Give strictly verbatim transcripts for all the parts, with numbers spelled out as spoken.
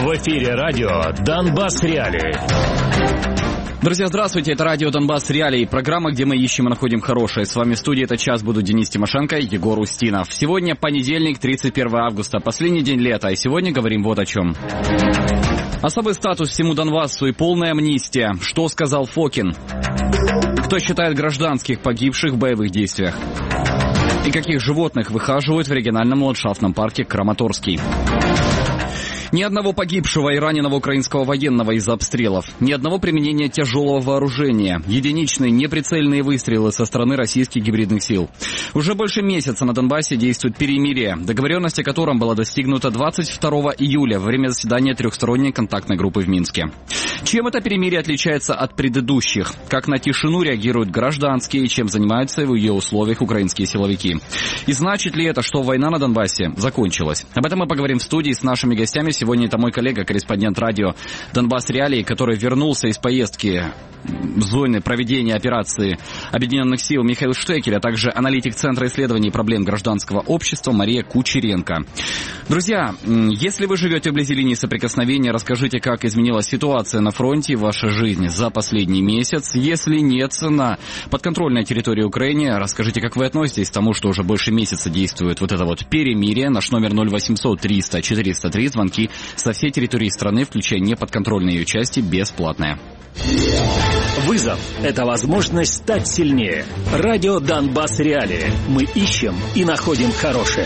В эфире радио «Донбасс Реалии». Друзья, здравствуйте, это радио «Донбасс Реалии», программа, где мы ищем и находим хорошее. С вами в студии этот час будут Денис Тимошенко и Егор Устинов. Сегодня понедельник, тридцать первое августа, последний день лета, и сегодня говорим вот о чем. Особый статус всему Донбассу и полная амнистия. Что сказал Фокин? Кто считает гражданских погибших в боевых действиях? И каких животных выхаживают в региональном ландшафтном парке Краматорский? Ни одного погибшего и раненого украинского военного из-за обстрелов. Ни одного применения тяжелого вооружения. Единичные неприцельные выстрелы со стороны российских гибридных сил. Уже больше месяца на Донбассе действует перемирие, договоренность о котором была достигнута двадцать второго июля во время заседания трехсторонней контактной группы в Минске. Чем это перемирие отличается от предыдущих? Как на тишину реагируют гражданские и чем занимаются в ее условиях украинские силовики? И значит ли это, что война на Донбассе закончилась? Об этом мы поговорим в студии с нашими гостями. Сегодня это мой коллега, корреспондент радио «Донбасс Реалии», который вернулся из поездки в зоны проведения операции Объединенных сил Михаил Штекель, а также аналитик Центра исследований проблем гражданского общества Мария Кучеренко. Друзья, если вы живете вблизи линии соприкосновения, расскажите, как изменилась ситуация на фронте и ваша жизнь за последний месяц. Если нет, на подконтрольной территории Украины, расскажите, как вы относитесь к тому, что уже больше месяца действует вот это вот перемирие. Наш номер ноль восемьсот триста четыреста три, звонки со всей территории страны, включая неподконтрольные ее части, бесплатные. Вызов – это возможность стать сильнее. Радио «Донбасс Реалии». Мы ищем и находим хорошее.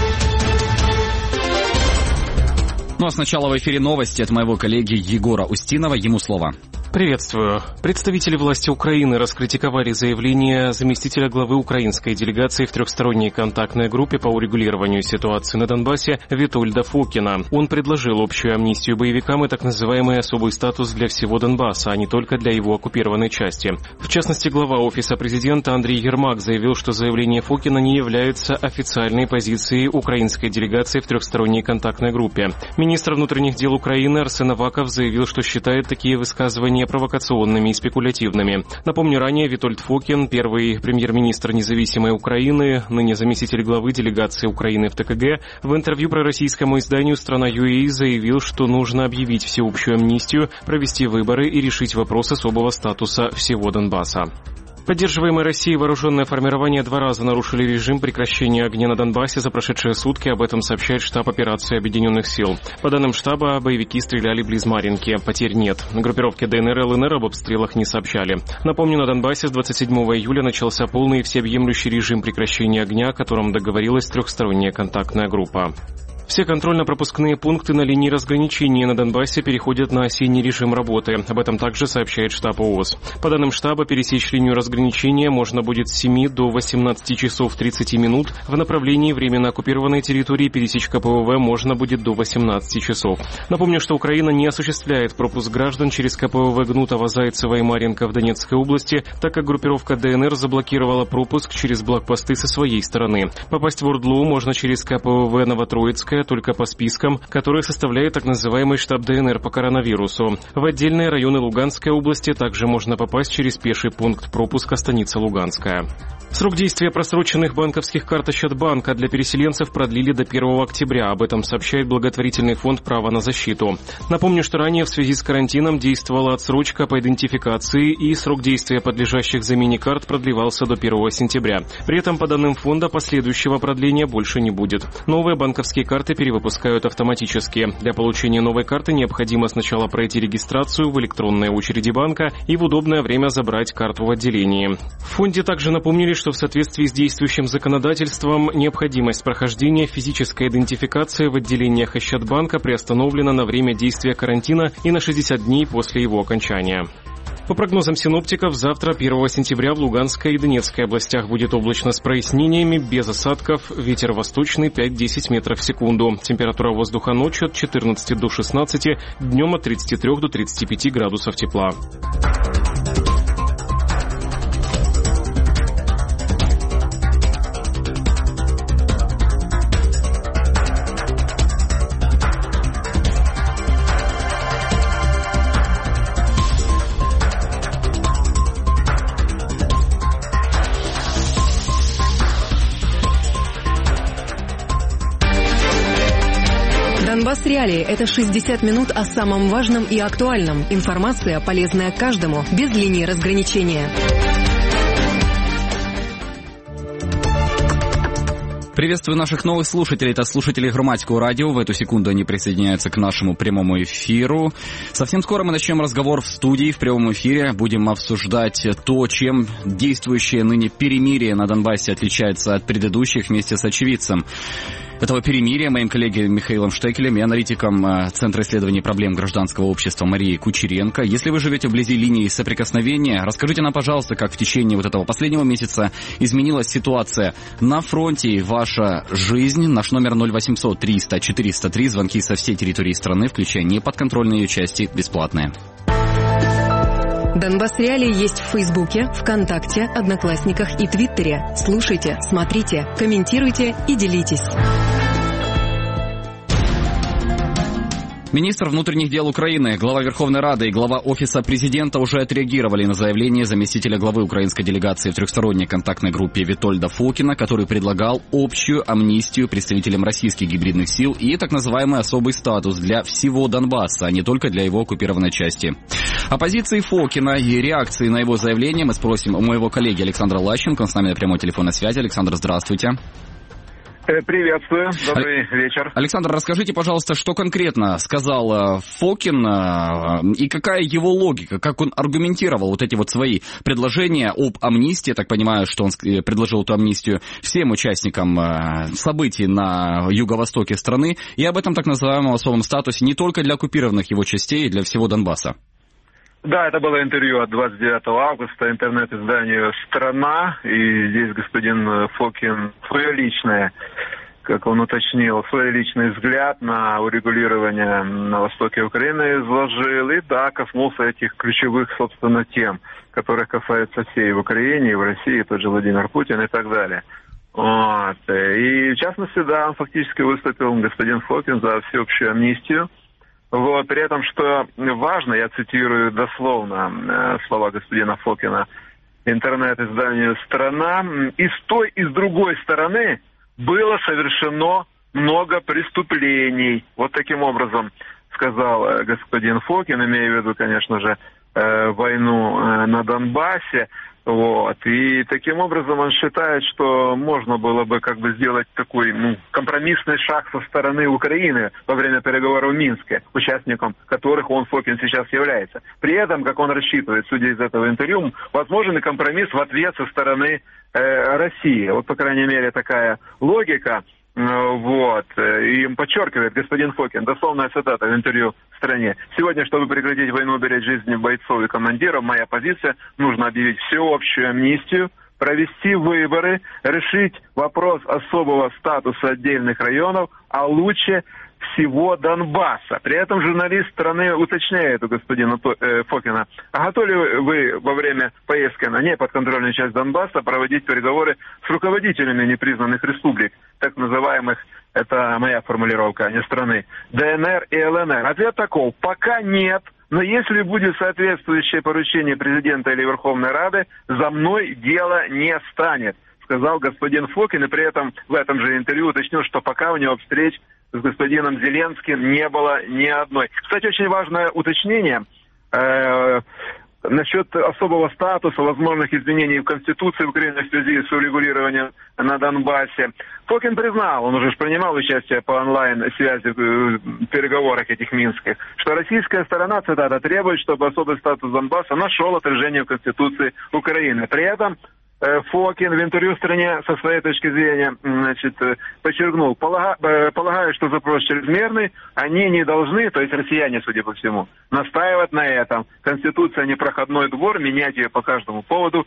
Ну а сначала в эфире новости от моего коллеги Егора Устинова. Ему слово. Приветствую. Представители власти Украины раскритиковали заявление заместителя главы украинской делегации в трехсторонней контактной группе по урегулированию ситуации на Донбассе Витольда Фокина. Он предложил общую амнистию боевикам и так называемый особый статус для всего Донбасса, а не только для его оккупированной части. В частности, глава Офиса президента Андрей Ермак заявил, что заявление Фокина не является официальной позицией украинской делегации в трехсторонней контактной группе. Министр внутренних дел Украины Арсен Аваков заявил, что считает такие высказывания провокационными и спекулятивными. Напомню, ранее Витольд Фокин, первый премьер-министр независимой Украины, ныне заместитель главы делегации Украины в ТКГ, в интервью пророссийскому изданию «Страна.ua» заявил, что нужно объявить всеобщую амнистию, провести выборы и решить вопрос особого статуса всего Донбасса. Поддерживаемые Россией вооруженные формирования два раза нарушили режим прекращения огня на Донбассе за прошедшие сутки. Об этом сообщает штаб операции Объединенных сил. По данным штаба, боевики стреляли близ Марьинки. Потерь нет. Группировки ДНР и ЛНР об обстрелах не сообщали. Напомню, на Донбассе с двадцать седьмого июля начался полный и всеобъемлющий режим прекращения огня, о котором договорилась трехсторонняя контактная группа. Все контрольно-пропускные пункты на линии разграничения на Донбассе переходят на осенний режим работы. Об этом также сообщает штаб ООС. По данным штаба, пересечь линию разграничения можно будет с семи до восемнадцати часов тридцати минут. В направлении временно оккупированной территории пересечь КПВВ можно будет до восемнадцати часов. Напомню, что Украина не осуществляет пропуск граждан через КПВВ Гнутова, Зайцева и Марьинка в Донецкой области, так как группировка ДНР заблокировала пропуск через блокпосты со своей стороны. Попасть в Ордлу можно через КПВВ Новотроицкая, только по спискам, которые составляет так называемый штаб ДНР по коронавирусу. В отдельные районы Луганской области также можно попасть через пеший пункт пропуска станица Луганская. Срок действия просроченных банковских карт Ощадбанка для переселенцев продлили до первого октября. Об этом сообщает благотворительный фонд «Право на защиту». Напомню, что ранее в связи с карантином действовала отсрочка по идентификации, и срок действия подлежащих замене карт продлевался до первого сентября. При этом, по данным фонда, последующего продления больше не будет. Новые банковские карты перевыпускают автоматически. Для получения новой карты необходимо сначала пройти регистрацию в электронной очереди банка и в удобное время забрать карту в отделении. В фонде также напомнили, что в соответствии с действующим законодательством необходимость прохождения физической идентификации в отделениях Ощадбанка приостановлена на время действия карантина и на шестьдесят дней после его окончания. По прогнозам синоптиков, завтра, первого сентября, в Луганской и Донецкой областях будет облачно с прояснениями, без осадков, ветер восточный пять-десять метров в секунду. Температура воздуха ночью от четырнадцати до шестнадцати, днем от тридцати трёх до тридцати пяти градусов тепла. Донбасс Реалии – это шестьдесят минут о самом важном и актуальном. Информация, полезная каждому, без линии разграничения. Приветствую наших новых слушателей. Это слушатели Громадского радио. В эту секунду они присоединяются к нашему прямому эфиру. Совсем скоро мы начнем разговор в студии, в прямом эфире. Будем обсуждать то, чем действующее ныне перемирие на Донбассе отличается от предыдущих, вместе с очевидцем этого перемирия, моим коллегой Михаилом Штекелем и аналитиком Центра исследований проблем гражданского общества Марией Кучеренко. Если вы живете вблизи линии соприкосновения, расскажите нам, пожалуйста, как в течение вот этого последнего месяца изменилась ситуация на фронте и ваша жизнь. Наш номер ноль восемьсот триста четыреста три, звонки со всей территории страны, включая неподконтрольные ее части, бесплатные. Донбасс Реалии есть в Фейсбуке, ВКонтакте, Одноклассниках и Твиттере. Слушайте, смотрите, комментируйте и делитесь. Министр внутренних дел Украины, глава Верховной Рады и глава Офиса президента уже отреагировали на заявление заместителя главы украинской делегации в трехсторонней контактной группе Витольда Фокина, который предлагал общую амнистию представителям российских гибридных сил и так называемый особый статус для всего Донбасса, а не только для его оккупированной части. О позиции Фокина и реакции на его заявление мы спросим у моего коллеги Александра Лащенко. Он с нами на прямой телефонной связи. Александр, здравствуйте. Приветствую, добрый а- вечер. Александр, расскажите, пожалуйста, что конкретно сказал Фокин и какая его логика, как он аргументировал вот эти вот свои предложения об амнистии. Я так понимаю, что он предложил эту амнистию всем участникам событий на юго-востоке страны и об этом так называемом особом статусе не только для оккупированных его частей, и для всего Донбасса. Да, это было интервью от двадцать девятого августа интернет-изданию «Страна», и здесь господин Фокин свое личное, как он уточнил, свой личный взгляд на урегулирование на востоке Украины изложил, и да, коснулся этих ключевых, собственно, тем, которых касаются всей в Украине, и в России, тот же Владимир Путин и так далее. Вот. И в частности, да, он фактически выступил, господин Фокин, за всеобщую амнистию. Вот, при этом, что важно, я цитирую дословно э, слова господина Фокина, интернет-изданию «Страна», и с той, и с другой стороны было совершено много преступлений. Вот таким образом сказал э, господин Фокин, имея в виду, конечно же, э, войну э, на Донбассе. Вот. И таким образом он считает, что можно было бы как бы сделать такой ну, компромиссный шаг со стороны Украины во время переговоров в Минске, участником которых он, Фокин, сейчас является. При этом, как он рассчитывает, судя из этого интервью, возможен и компромисс в ответ со стороны э, России. Вот, по крайней мере, такая логика. Вот. И подчеркивает господин Фокин, дословная цитата в интервью в «Стране». «Сегодня, чтобы прекратить войну, уберечь жизни бойцов и командиров, моя позиция – нужно объявить всеобщую амнистию, провести выборы, решить вопрос особого статуса отдельных районов, а лучше всего Донбасса». При этом журналист «Страны» уточняет у господина Фокина, а готовы ли вы во время поездки на неподконтрольную часть Донбасса проводить переговоры с руководителями непризнанных республик, так называемых, это моя формулировка, а не страны, ДНР и ЛНР? Ответ таков: пока нет, но если будет соответствующее поручение президента или Верховной Рады, за мной дело не станет, сказал господин Фокин, и при этом в этом же интервью уточнил, что пока у него встреч с господином Зеленским не было ни одной. Кстати, очень важное уточнение э, насчет особого статуса, возможных изменений в Конституции Украины в связи с урегулированием на Донбассе. Фокин признал, он уже принимал участие по онлайн-связи в переговорах этих минских, что российская сторона, цитата, требует, чтобы особый статус Донбасса нашел отражение в Конституции Украины. При этом Фокин в интервью в «Стране» со своей точки зрения, значит, подчеркнул, полагаю, полагаю, что запрос чрезмерный, они не должны, то есть россияне, судя по всему, настаивать на этом. Конституция не проходной двор, менять ее по каждому поводу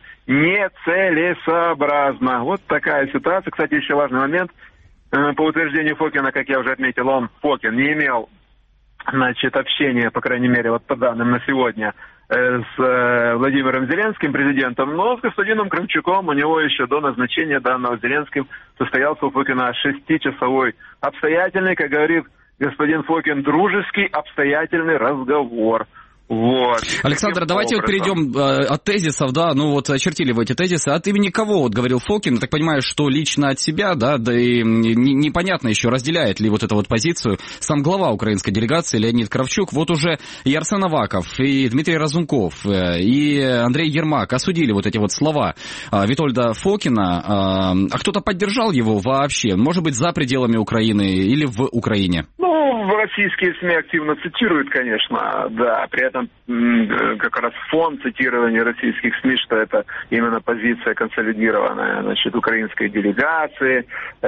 нецелесообразно. Вот такая ситуация. Кстати, еще важный момент. По утверждению Фокина, как я уже отметил, он, Фокин, не имел, значит, общения, по крайней мере, вот по данным на сегодня, с Владимиром Зеленским, президентом, но с господином Кравчуком у него еще до назначения данного Зеленским состоялся у Фокина шестичасовой обстоятельный, как говорит господин Фокин, дружеский обстоятельный разговор. Вот. Александр, Таким давайте вот перейдем э, от тезисов, да, ну вот очертили вы эти тезисы. От имени кого, вот говорил Фокин, я так понимаю, что лично от себя, да, да и не, непонятно еще, разделяет ли вот эту вот позицию сам глава украинской делегации Леонид Кравчук. Вот уже и Арсен Аваков, и Дмитрий Разумков, и Андрей Ермак осудили вот эти вот слова э, Витольда Фокина. Э, а кто-то поддержал его вообще? Может быть, за пределами Украины или в Украине? Ну, российские СМИ активно цитируют, конечно, да, при этом как раз фон цитирования российских СМИ, что это именно позиция консолидированная, значит, украинской делегации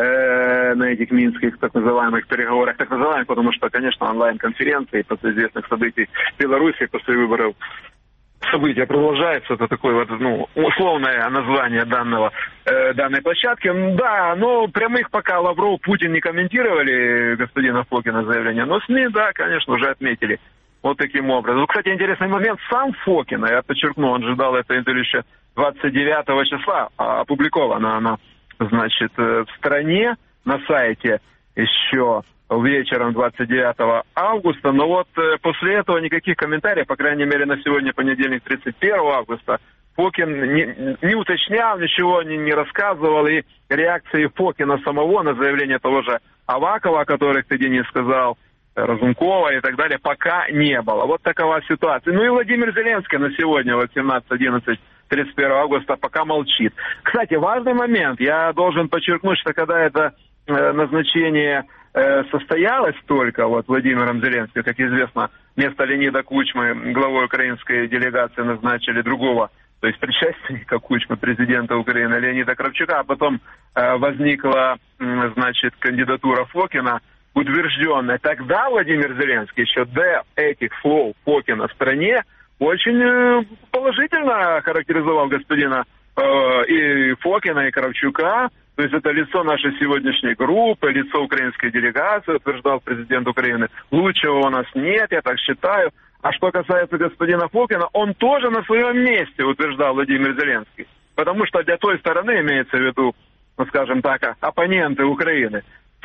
э, на этих минских так называемых переговорах, так называемых, потому что, конечно, онлайн-конференции после известных событий в Беларуси, после выборов события продолжается, это такое вот, ну, условное название данного, э, данной площадки. Да, но прямых пока Лавров, Путин не комментировали господина Фокина заявление, но СМИ, да, конечно, уже отметили вот таким образом. Кстати, интересный момент, сам Фокин, я подчеркну, он же дал это интервью еще двадцать девятого числа, а опубликовано оно, значит, в стране на сайте еще вечером двадцать девятого августа, но вот э, после этого никаких комментариев, по крайней мере на сегодня, понедельник, тридцать первого августа, Фокин не, не уточнял, ничего не, не рассказывал, и реакции Фокина самого на заявление того же Авакова, о которых ты, Денис, сказал, Разумкова и так далее, пока не было. Вот такова ситуация. Ну и Владимир Зеленский на сегодня, вот семнадцать одиннадцать тридцать первого августа, пока молчит. Кстати, важный момент, я должен подчеркнуть, что когда это э, назначение состоялось только вот Владимиром Зеленским, как известно, вместо Леонида Кучмы главой украинской делегации назначили другого, то есть предшественника Кучмы, президента Украины Леонида Кравчука, а потом э, возникла, э, значит, кандидатура Фокина, утвержденная. Тогда Владимир Зеленский еще до этих слов Фокина в стране очень э, положительно характеризовал господина э, и Фокина, и Кравчука. То есть это лицо нашей сегодняшней группы, лицо украинской делегации, утверждал президент Украины. Лучшего у нас нет, я так считаю. А что касается господина Фокина, он тоже на своем месте, утверждал Владимир Зеленский. Потому что для той стороны, имеется в виду, ну, скажем так, оппоненты Украины,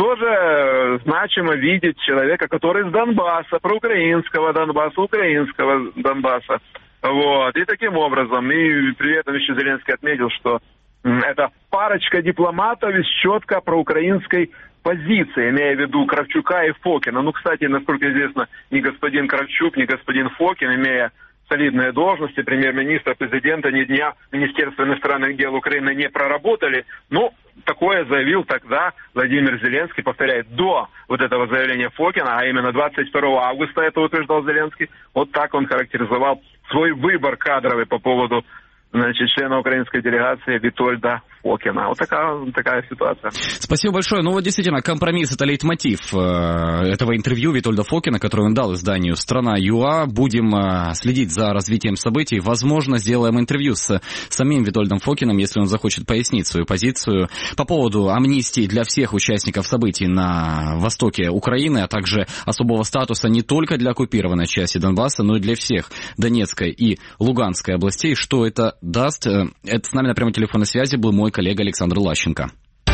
тоже значимо видеть человека, который из Донбасса, проукраинского Донбасса, украинского Донбасса. Вот. И таким образом, и при этом еще Зеленский отметил, что это парочка дипломатов из четко проукраинской позиции, имея в виду Кравчука и Фокина. Ну, кстати, насколько известно, ни господин Кравчук, ни господин Фокин, имея солидные должности премьер-министра, президента, ни дня Министерства иностранных дел Украины не проработали. Ну, такое заявил тогда Владимир Зеленский, повторяет, до вот этого заявления Фокина, а именно двадцать второго августа это утверждал Зеленский. Вот так он характеризовал свой выбор кадровый по поводу, значит, члена украинской делегации Витольда Фокина. Вот такая, такая ситуация. Спасибо большое. Ну вот действительно, компромисс — это лейтмотив э, этого интервью Витольда Фокина, которое он дал изданию «Страна.юа». Будем э, следить за развитием событий. Возможно, сделаем интервью с самим Витольдом Фокиным, если он захочет пояснить свою позицию по поводу амнистии для всех участников событий на востоке Украины, а также особого статуса не только для оккупированной части Донбасса, но и для всех Донецкой и Луганской областей. Что это даст? Это с нами на прямой телефонной связи был мой коллега Александр Лащенко.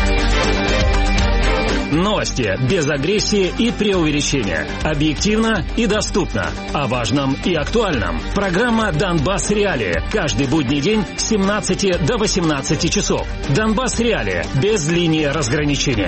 Новости без агрессии и преувеличения. Объективно и доступно. О важном и актуальном. Программа «Донбасс Реалии». Каждый будний день с семнадцати до восемнадцати часов. «Донбасс Реалии» без линии разграничения.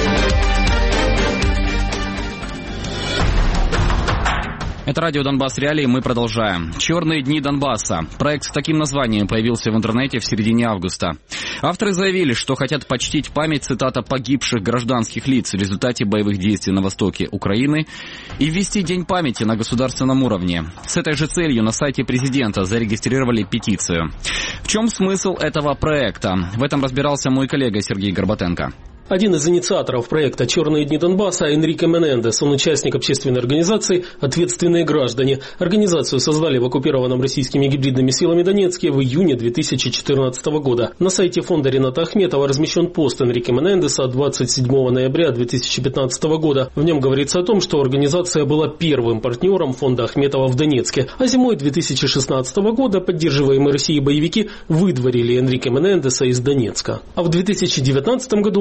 Это радио «Донбасс Реалии», мы продолжаем. «Черные дни Донбасса». Проект с таким названием появился в интернете в середине августа. Авторы заявили, что хотят почтить память, цитата, погибших гражданских лиц в результате боевых действий на востоке Украины и ввести День памяти на государственном уровне. С этой же целью на сайте президента зарегистрировали петицию. В чем смысл этого проекта? В этом разбирался мой коллега Сергей Горбатенко. Один из инициаторов проекта «Черные дни Донбасса» Энрике Менендес. Он участник общественной организации «Ответственные граждане». Организацию создали в оккупированном российскими гибридными силами Донецке в июне две тысячи четырнадцатого года. На сайте фонда Рената Ахметова размещен пост Энрике Менендеса от двадцать седьмого ноября две тысячи пятнадцатого года. В нем говорится о том, что организация была первым партнером фонда Ахметова в Донецке. А зимой две тысячи шестнадцатого года поддерживаемые Россией боевики выдворили Энрике Менендеса из Донецка. А в две тысячи девятнадцатом году Менендес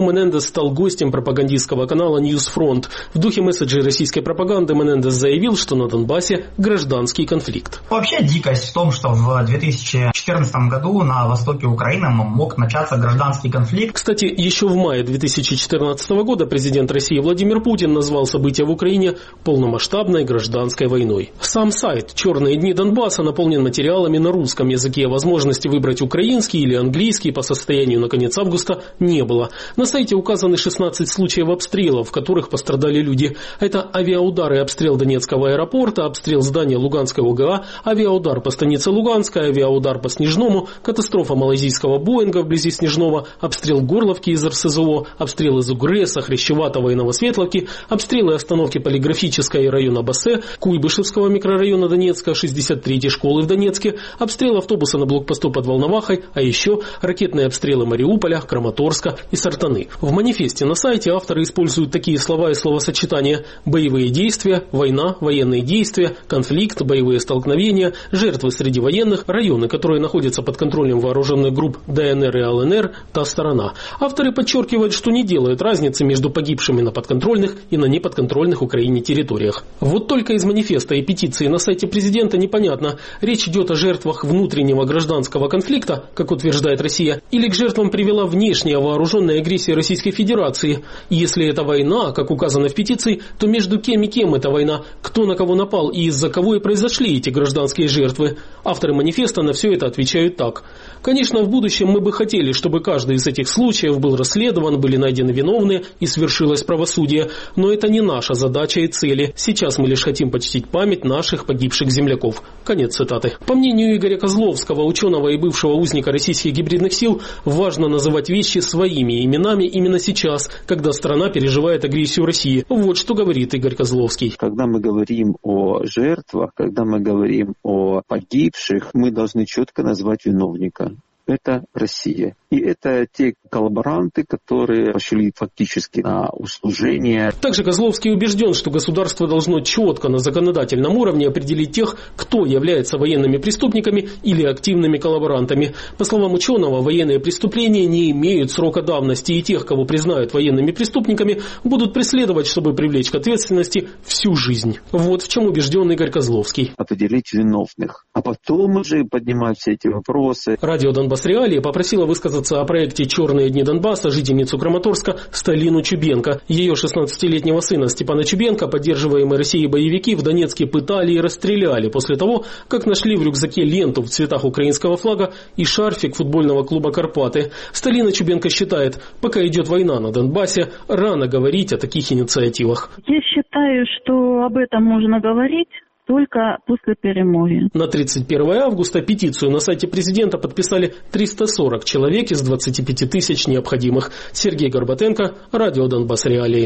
Менендес стал гостем пропагандистского канала «Ньюсфронт». В духе месседжей российской пропаганды Менендес заявил, что на Донбассе гражданский конфликт. Вообще дикость в том, что в две тысячи четырнадцатом году на востоке Украины мог начаться гражданский конфликт. Кстати, еще в мае две тысячи четырнадцатого года президент России Владимир Путин назвал события в Украине полномасштабной гражданской войной. Сам сайт «Черные дни Донбасса» наполнен материалами на русском языке. Возможности выбрать украинский или английский по состоянию на конец августа не было. На сайте указаны шестнадцать случаев обстрелов, в которых пострадали люди. Это авиаудар и обстрел Донецкого аэропорта, обстрел здания Луганской ОГА, авиаудар по станице Луганская, авиаудар по Снежному, катастрофа малайзийского Боинга вблизи Снежного, обстрел Горловки из эр эс зэ о, обстрелы Зугреса, Хрящеватого и Новосветловки, обстрелы остановки Полиграфической и района Бассе, Куйбышевского микрорайона Донецка, шестьдесят третьей школы в Донецке, обстрел автобуса на блокпосту под Волновахой, а еще ракетные обстрелы Мариуполя, Краматорска и Сартаны. В манифесте на сайте авторы используют такие слова и словосочетания: боевые действия, война, военные действия, конфликт, боевые столкновения, жертвы среди военных, районы, которые находятся под контролем вооруженных групп дэ эн эр и эл эн эр, та сторона. Авторы подчеркивают, что не делают разницы между погибшими на подконтрольных и на неподконтрольных Украине территориях. Вот только из манифеста и петиции на сайте президента непонятно, речь идет о жертвах внутреннего гражданского конфликта, как утверждает Россия, или к жертвам привела внешняя вооруженная агрессия Российской Федерации. И если это война, как указано в петиции, то между кем и кем эта война, кто на кого напал и из-за кого и произошли эти гражданские жертвы. Авторы манифеста на все это отвечают так. Конечно, в будущем мы бы хотели, чтобы каждый из этих случаев был расследован, были найдены виновные и свершилось правосудие, но это не наша задача и цели. Сейчас мы лишь хотим почтить память наших погибших земляков. Конец цитаты. По мнению Игоря Козловского, ученого и бывшего узника российских гибридных сил, важно называть вещи своими именами именно сейчас, когда страна переживает агрессию России. Вот что говорит Игорь Козловский. Когда мы говорим о жертвах, когда мы говорим о погибших, мы должны четко назвать виновника. Это Россия. И это те коллаборанты, которые пошли фактически на услужение. Также Козловский убежден, что государство должно четко на законодательном уровне определить тех, кто является военными преступниками или активными коллаборантами. По словам ученого, военные преступления не имеют срока давности, и тех, кого признают военными преступниками, будут преследовать, чтобы привлечь к ответственности всю жизнь. Вот в чем убежден Игорь Козловский. Определить виновных, а потом уже поднимать все эти вопросы. Радио Донбасс Реалии попросила высказаться о проекте «Черные дни Донбасса» жительницу Краматорска Сталину Чубенко. Ее шестнадцатилетнего сына Степана Чубенко, поддерживаемые Россией боевики, в Донецке пытали и расстреляли после того, как нашли в рюкзаке ленту в цветах украинского флага и шарфик футбольного клуба «Карпаты». Сталина Чубенко считает, пока идет война на Донбассе, рано говорить о таких инициативах. Я считаю, что об этом можно говорить только после перемирия. На тридцать первое августа петицию на сайте президента подписали триста сорок человек из двадцати пяти тысяч необходимых. Сергей Горбатенко, Радио Донбасс Реалии.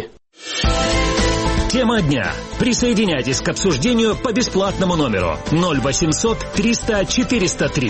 Тема дня. Присоединяйтесь к обсуждению по бесплатному номеру ноль восемьсот триста четыреста три.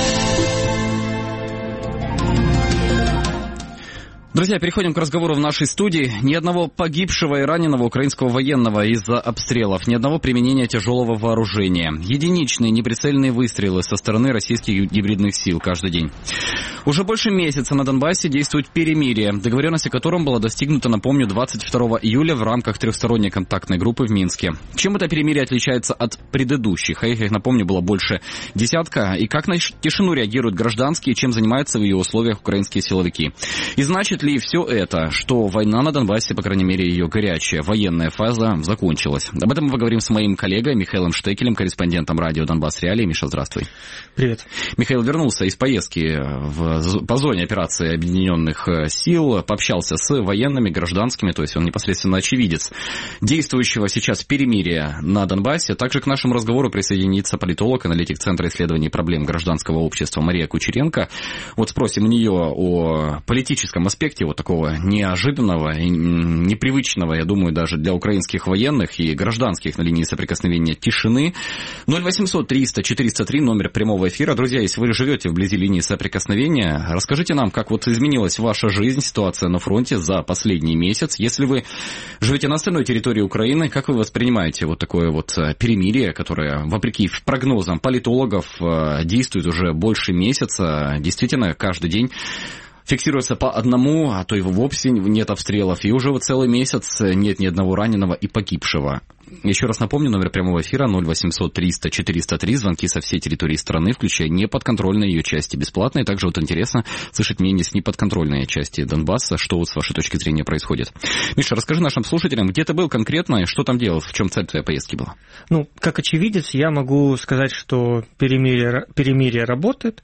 Друзья, переходим к разговору в нашей студии. Ни одного погибшего и раненого украинского военного из-за обстрелов, ни одного применения тяжелого вооружения. Единичные неприцельные выстрелы со стороны российских гибридных сил каждый день. Уже больше месяца на Донбассе действует перемирие, договоренность о котором была достигнута, напомню, двадцать второго июля в рамках трехсторонней контактной группы в Минске. Чем это перемирие отличается от предыдущих? А их, я напомню, было больше десятка. И как на тишину реагируют гражданские, чем занимаются в ее условиях украинские силовики? И значит ли все это, что война на Донбассе, по крайней мере ее горячая военная фаза, закончилась? Об этом мы поговорим с моим коллегой Михаилом Штекелем, корреспондентом радио Донбасс Реалии. Миша, здравствуй. Привет. Михаил вернулся из поездки в, по зоне операции Объединенных сил, пообщался с военными, гражданскими, то есть он непосредственно очевидец действующего сейчас перемирия на Донбассе. Также к нашему разговору присоединится политолог, аналитик Центра исследований проблем гражданского общества Мария Кучеренко. Вот спросим у нее о политическом аспекте вот такого неожиданного и непривычного, я думаю, даже для украинских военных и гражданских на линии соприкосновения тишины. ноль восемьсот триста четыреста три, номер прямого эфира. Друзья, если вы живете вблизи линии соприкосновения, расскажите нам, как вот изменилась ваша жизнь, ситуация на фронте за последний месяц. Если вы живете на остальной территории Украины, как вы воспринимаете вот такое вот перемирие, которое, вопреки прогнозам политологов, действует уже больше месяца, действительно каждый день фиксируется по одному, а то и вовсе нет обстрелов. И уже вот целый месяц нет ни одного раненого и погибшего. Еще раз напомню, номер прямого эфира ноль восемьсот триста четыреста три, звонки со всей территории страны, включая неподконтрольные ее части, бесплатные. Также вот интересно слышать мнение с неподконтрольной части Донбасса, что вот с вашей точки зрения происходит. Миша, расскажи нашим слушателям, где ты был конкретно и что там делал, в чем цель твоей поездки была? Ну, как очевидец, я могу сказать, что перемирие, перемирие работает.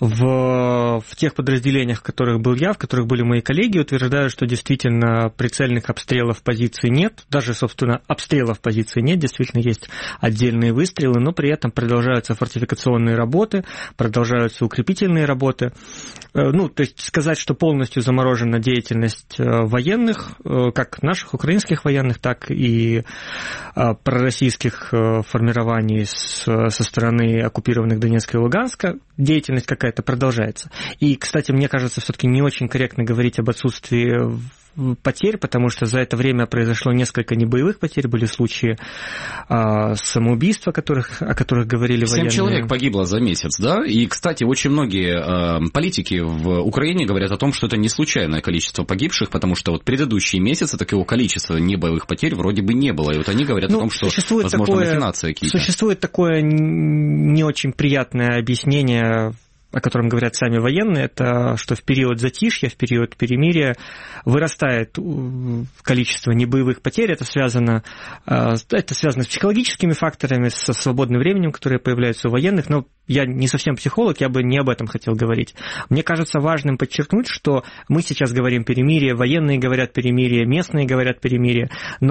В, в тех подразделениях, в которых был я, в которых были мои коллеги, утверждают, что действительно прицельных обстрелов позиций нет, даже, собственно, обстрелов позиции нет, действительно есть отдельные выстрелы, но при этом продолжаются фортификационные работы, продолжаются укрепительные работы. Ну, то есть сказать, что полностью заморожена деятельность военных, как наших украинских военных, так и пророссийских формирований со стороны оккупированных Донецка и Луганска, деятельность какая-то продолжается. И, кстати, мне кажется, все-таки не очень корректно говорить об отсутствии потерь, потому что за это время произошло несколько небоевых потерь, были случаи а, самоубийства, которых, о которых говорили военные. Семь человек погибло за месяц, да? И, кстати, очень многие а, политики в Украине говорят о том, что это не случайное количество погибших, потому что вот предыдущие месяцы такого количества небоевых потерь вроде бы не было. И вот они говорят ну, о том, что, возможно, такое, махинации какие-то. Существует такое не очень приятное объяснение, о котором говорят сами военные, это что в период затишья, в период перемирия вырастает количество небоевых потерь. Это связано, это связано с психологическими факторами, со свободным временем, которое появляется у военных, но я не совсем психолог, я бы не об этом хотел говорить. Мне кажется важным подчеркнуть, что мы сейчас говорим перемирие, военные говорят перемирие, местные говорят перемирие,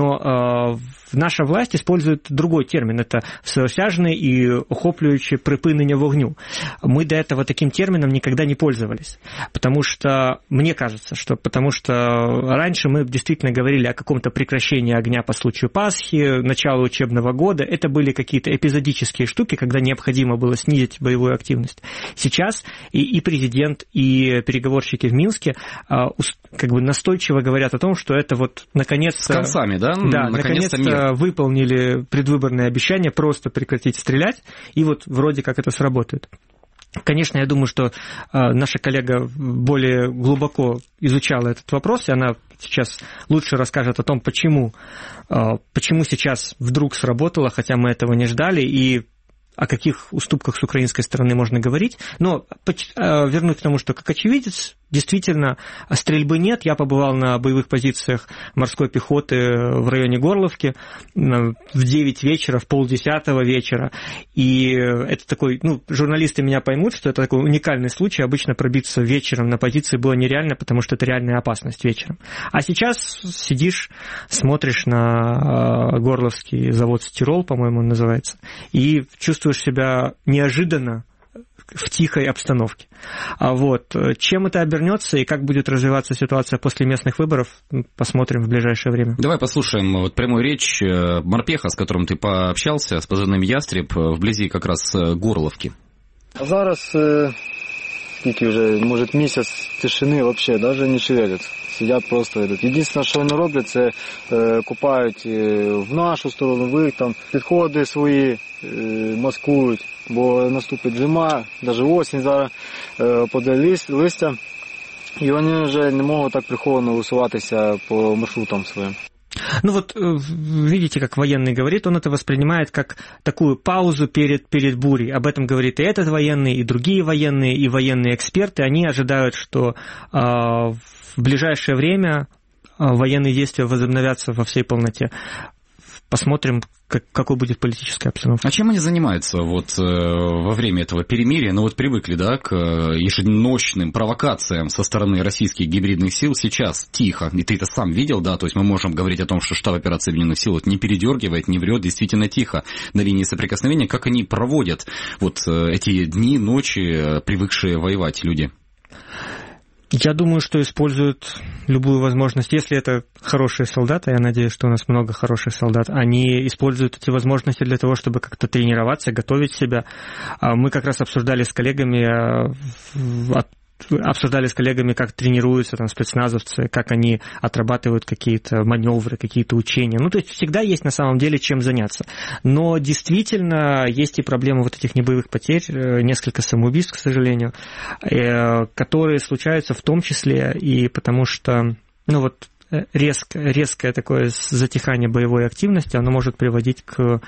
но э, наша власть использует другой термин, это всеосяжне и охоплююче припинення вогню. Мы до этого таким термином никогда не пользовались, потому что, мне кажется, что потому что раньше мы действительно говорили о каком-то прекращении огня по случаю Пасхи, начала учебного года, это были какие-то эпизодические штуки, когда необходимо было снизить боевую активность. Сейчас и, и президент, и переговорщики в Минске а, как бы настойчиво говорят о том, что это вот наконец-то... С концами, да? Да, наконец-то, наконец-то выполнили предвыборное обещание просто прекратить стрелять, и вот вроде как это сработает. Конечно, я думаю, что а, наша коллега более глубоко изучала этот вопрос, и она сейчас лучше расскажет о том, почему, а, почему сейчас вдруг сработало, хотя мы этого не ждали, и о каких уступках с украинской стороны можно говорить. Но вернусь к тому, что как очевидец, действительно, стрельбы нет. Я побывал на боевых позициях морской пехоты в районе Горловки в девять вечера, в полдесятого вечера. И это такой, ну, журналисты меня поймут, что это такой уникальный случай. Обычно пробиться вечером на позиции было нереально, потому что это реальная опасность вечером. А сейчас сидишь, смотришь на Горловский завод «Стирол», по-моему, он называется, и чувствуешь себя неожиданно в тихой обстановке. А вот чем это обернется и как будет развиваться ситуация после местных выборов, посмотрим в ближайшее время. Давай послушаем вот прямую речь морпеха, с которым ты пообщался, с позывным «Ястреб», вблизи как раз Горловки. А зараз, скільки вже, може, місяць тишини взагалі, навіть не шевеляться. Сидять просто. Єдине, що вони роблять, це е, купають в нашу сторону, в їх там підходи свої е, маскують, бо наступить зима, навіть осінь зараз е, паде листя, і вони вже не можуть так приховано висуватися по маршрутам своїм. Ну вот, видите, как военный говорит, он это воспринимает как такую паузу перед, перед бурей. Об этом говорит и этот военный, и другие военные, и военные эксперты. Они ожидают, что э, в ближайшее время военные действия возобновятся во всей полноте. Посмотрим, как, какой будет политическая обстановка. А чем они занимаются вот э, во время этого перемирия? Ну вот привыкли, да, к еженочным провокациям со стороны российских гибридных сил. Сейчас тихо, и ты это сам видел, да, то есть мы можем говорить о том, что штаб операций Объединенных сил вот не передергивает, не врет, действительно тихо на линии соприкосновения. Как они проводят вот э, эти дни, ночи, привыкшие воевать люди? Я думаю, что используют любую возможность. Если это хорошие солдаты, я надеюсь, что у нас много хороших солдат, они используют эти возможности для того, чтобы как-то тренироваться, готовить себя. Мы как раз обсуждали с коллегами обсуждали с коллегами, как тренируются там спецназовцы, как они отрабатывают какие-то маневры, какие-то учения. Ну, то есть всегда есть на самом деле чем заняться. Но действительно есть и проблема вот этих небоевых потерь, несколько самоубийств, к сожалению, которые случаются в том числе и потому что, ну вот, резко, резкое такое затихание боевой активности, оно может приводить к,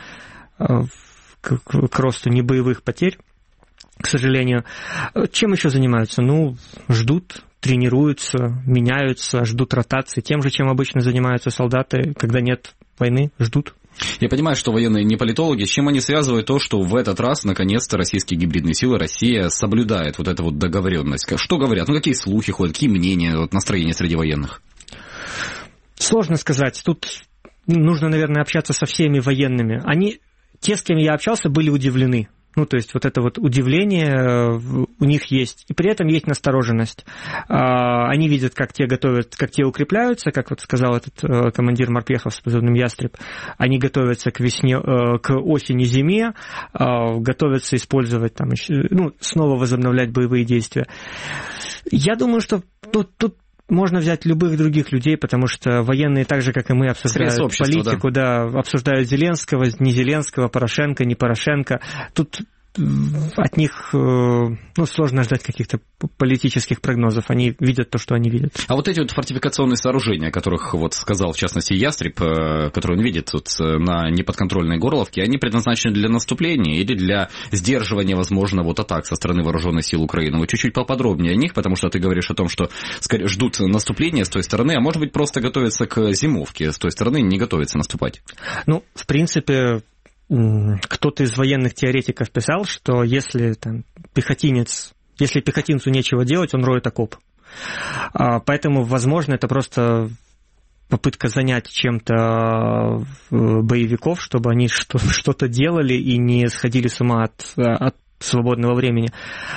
к, к росту небоевых потерь, к сожалению. Чем еще занимаются? Ну, ждут, тренируются, меняются, ждут ротации. Тем же, чем обычно занимаются солдаты, когда нет войны, ждут. Я понимаю, что военные не политологи. С чем они связывают то, что в этот раз, наконец-то, российские гибридные силы, Россия соблюдает вот эту вот договоренность? Что говорят? Ну, какие слухи ходят, какие мнения, вот, настроения среди военных? Сложно сказать. Тут нужно, наверное, общаться со всеми военными. Они, те, с кем я общался, были удивлены. Ну, то есть вот это вот удивление у них есть. И при этом есть настороженность. Они видят, как те готовят, как те укрепляются, как вот сказал этот командир морпехов с позывным «Ястреб». Они готовятся к весне, к осени-зиме, готовятся использовать там, ну, снова возобновлять боевые действия. Я думаю, что тут, тут можно взять любых других людей, потому что военные, так же, как и мы, обсуждают политику, да. да, обсуждают Зеленского, не Зеленского, Порошенко, не Порошенко. Тут от них, ну, сложно ждать каких-то политических прогнозов. Они видят то, что они видят. А вот эти вот фортификационные сооружения, о которых вот сказал, в частности, Ястреб, которые он видит тут на неподконтрольной Горловке, они предназначены для наступления или для сдерживания, возможно, вот атак со стороны вооруженных сил Украины? Вот чуть-чуть поподробнее о них, потому что ты говоришь о том, что ждут наступления с той стороны, а может быть, просто готовятся к зимовке, с той стороны не готовятся наступать? Ну, в принципе, кто-то из военных теоретиков писал, что если там, пехотинец, если пехотинцу нечего делать, он роет окоп. Поэтому, возможно, это просто попытка занять чем-то боевиков, чтобы они что-то делали и не сходили с ума от, от свободного времени.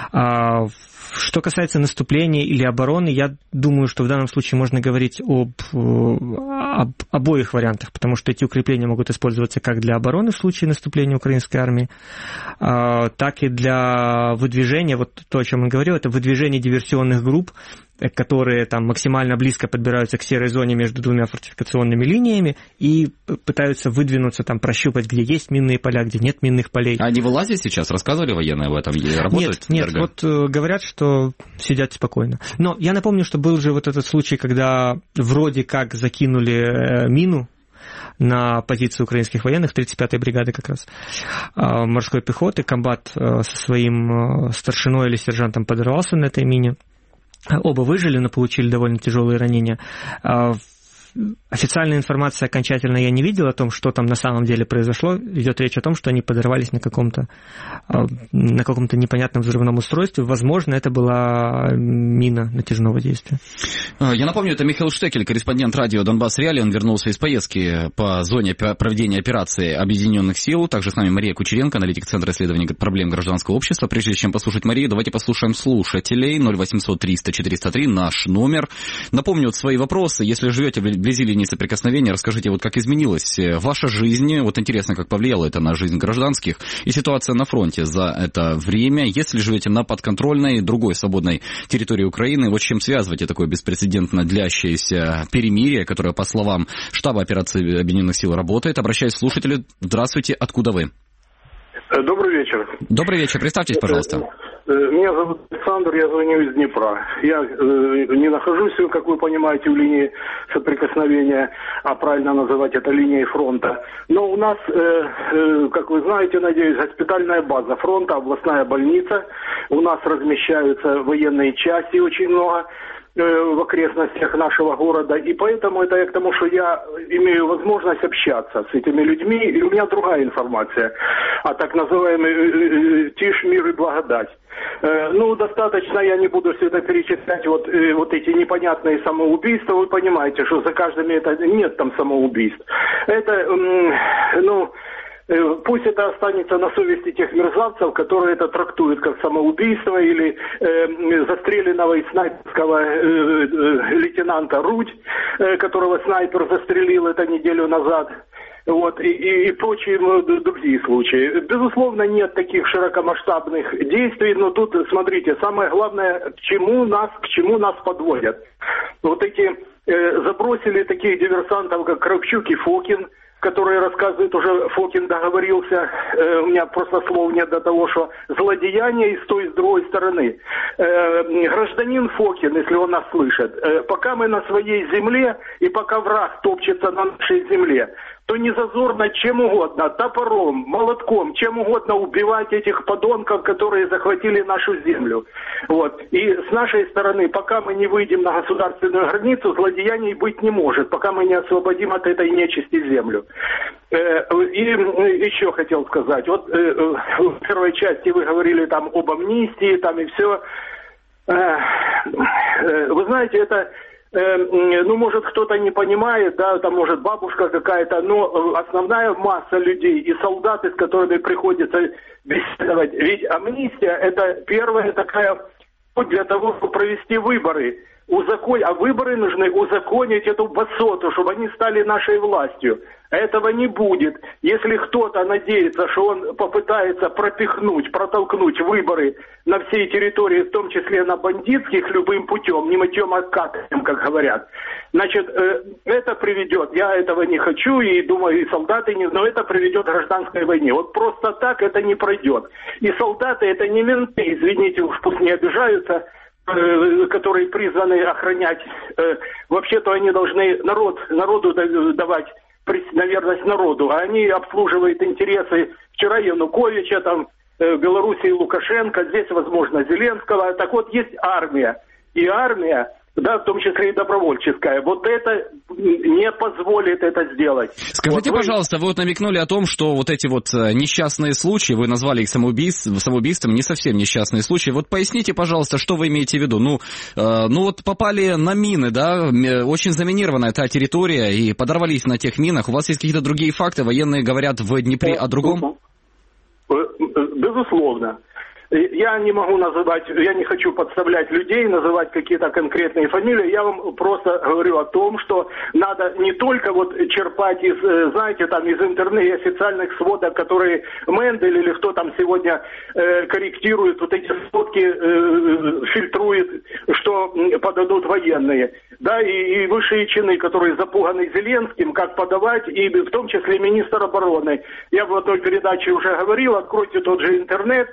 Что касается наступления или обороны, я думаю, что в данном случае можно говорить об, об обоих вариантах, потому что эти укрепления могут использоваться как для обороны в случае наступления украинской армии, так и для выдвижения, вот то, о чем он говорил, это выдвижение диверсионных групп, которые там максимально близко подбираются к серой зоне между двумя фортификационными линиями и пытаются выдвинуться, там, прощупать, где есть минные поля, где нет минных полей. А они вылазят сейчас? Рассказывали военные об этом? Работают? Нет, нет, вот говорят, что сидят спокойно. Но я напомню, что был же вот этот случай, когда вроде как закинули мину на позицию украинских военных, тридцать пятой бригады как раз, морской пехоты. Комбат со своим старшиной или сержантом подорвался на этой мине. Оба выжили, но получили довольно тяжелые ранения. Официальной информации окончательно я не видел о том, что там на самом деле произошло. Идет речь о том, что они подорвались на каком-то, на каком-то непонятном взрывном устройстве. Возможно, это была мина натяжного действия. Я напомню, это Михаил Штекель, корреспондент радио «Донбасс Реалии». Он вернулся из поездки по зоне проведения операции Объединенных сил. Также с нами Мария Кучеренко, аналитик Центра исследований проблем гражданского общества. Прежде чем послушать Марию, давайте послушаем слушателей. ноль восемьсот триста четыреста три наш номер. Напомню вот свои вопросы. Если живете в вблизи линии соприкосновения, расскажите, вот как изменилась ваша жизнь, вот интересно, как повлияло это на жизнь гражданских, и ситуация на фронте за это время, если живете на подконтрольной, другой свободной территории Украины, вот с чем связываете такое беспрецедентно длящееся перемирие, которое, по словам штаба операции Объединенных сил, работает. Обращаюсь к слушателю. Здравствуйте, откуда вы? Добрый вечер. Добрый вечер, представьтесь, пожалуйста. Меня зовут Александр, я звоню из Днепра. Я э, не нахожусь, как вы понимаете, в линии соприкосновения, а правильно называть это линией фронта. Но у нас, э, э, как вы знаете, надеюсь, госпитальная база фронта, областная больница. У нас размещаются военные части очень много в окрестностях нашего города, и поэтому это я к тому, что я имею возможность общаться с этими людьми, и у меня другая информация, а так называемый тишь, мир и благодать. Ну, достаточно, я не буду все это перечислять, вот, вот эти непонятные самоубийства, вы понимаете, что за каждым это нет там самоубийств. Это, ну... Пусть это останется на совести тех мерзавцев, которые это трактуют как самоубийство, или э, застреленного из снайперского э, э, лейтенанта Рудь, э, которого снайпер застрелил это неделю назад. вот, и, и, и прочие другие случаи. Безусловно, нет таких широкомасштабных действий, но тут, смотрите, самое главное, к чему нас, к чему нас подводят. Вот эти э, забросили таких диверсантов, как Кравчук и Фокин, которые рассказывают, уже Фокин договорился, э, у меня просто слов нет до того, что злодеяние и с той, и с другой стороны. Э, гражданин Фокин, если он нас слышит, э, пока мы на своей земле и пока враг топчется на нашей земле, то не зазорно чем угодно, топором, молотком, чем угодно убивать этих подонков, которые захватили нашу землю. Вот. И с нашей стороны, пока мы не выйдем на государственную границу, злодеяний быть не может, пока мы не освободим от этой нечисти землю. И еще хотел сказать, вот в первой части вы говорили там об амнистии, там и все. Вы знаете, это... Ну, может, кто-то не понимает, да, там, может, бабушка какая-то, но основная масса людей и солдаты, с которыми приходится беседовать, ведь амнистия – это первая такая для того, чтобы провести выборы. Узакон... А выборы нужны узаконить эту басоту, чтобы они стали нашей властью. Этого не будет. Если кто-то надеется, что он попытается пропихнуть, протолкнуть выборы на всей территории, в том числе на бандитских, любым путем, не мытьем, а катанием, как говорят, значит, это приведет, я этого не хочу, и думаю, и солдаты не, но это приведет к гражданской войне. Вот просто так это не пройдет. И солдаты это не менты, извините, уж пусть не обижаются, которые призваны охранять. Вообще-то они должны народ, народу давать на верность народу, а они обслуживают интересы вчера Януковича, там, Белоруссии Лукашенко, здесь, возможно, Зеленского. Так вот, есть армия. И армия, да, в том числе и добровольческая, вот это не позволит это сделать. Скажите, вот вы... пожалуйста, вы вот намекнули о том, что вот эти вот несчастные случаи, вы назвали их самоубийств, самоубийством, не совсем несчастные случаи. Вот поясните, пожалуйста, что вы имеете в виду? Ну, э, ну вот попали на мины, да, очень заминированная та территория, и подорвались на тех минах. У вас есть какие-то другие факты? Военные говорят в Днепре о другом? Безусловно. Я не могу называть, я не хочу подставлять людей, называть какие-то конкретные фамилии. Я вам просто говорю о том, что надо не только вот черпать из, знаете, там из интернета официальных сводок, которые Мендель или кто там сегодня э, корректирует, вот эти сводки э, фильтрует, что подадут военные. Да, и, и высшие чины, которые запуганы Зеленским, как подавать, и в том числе министр обороны. Я в одной передаче уже говорил, откройте тот же интернет.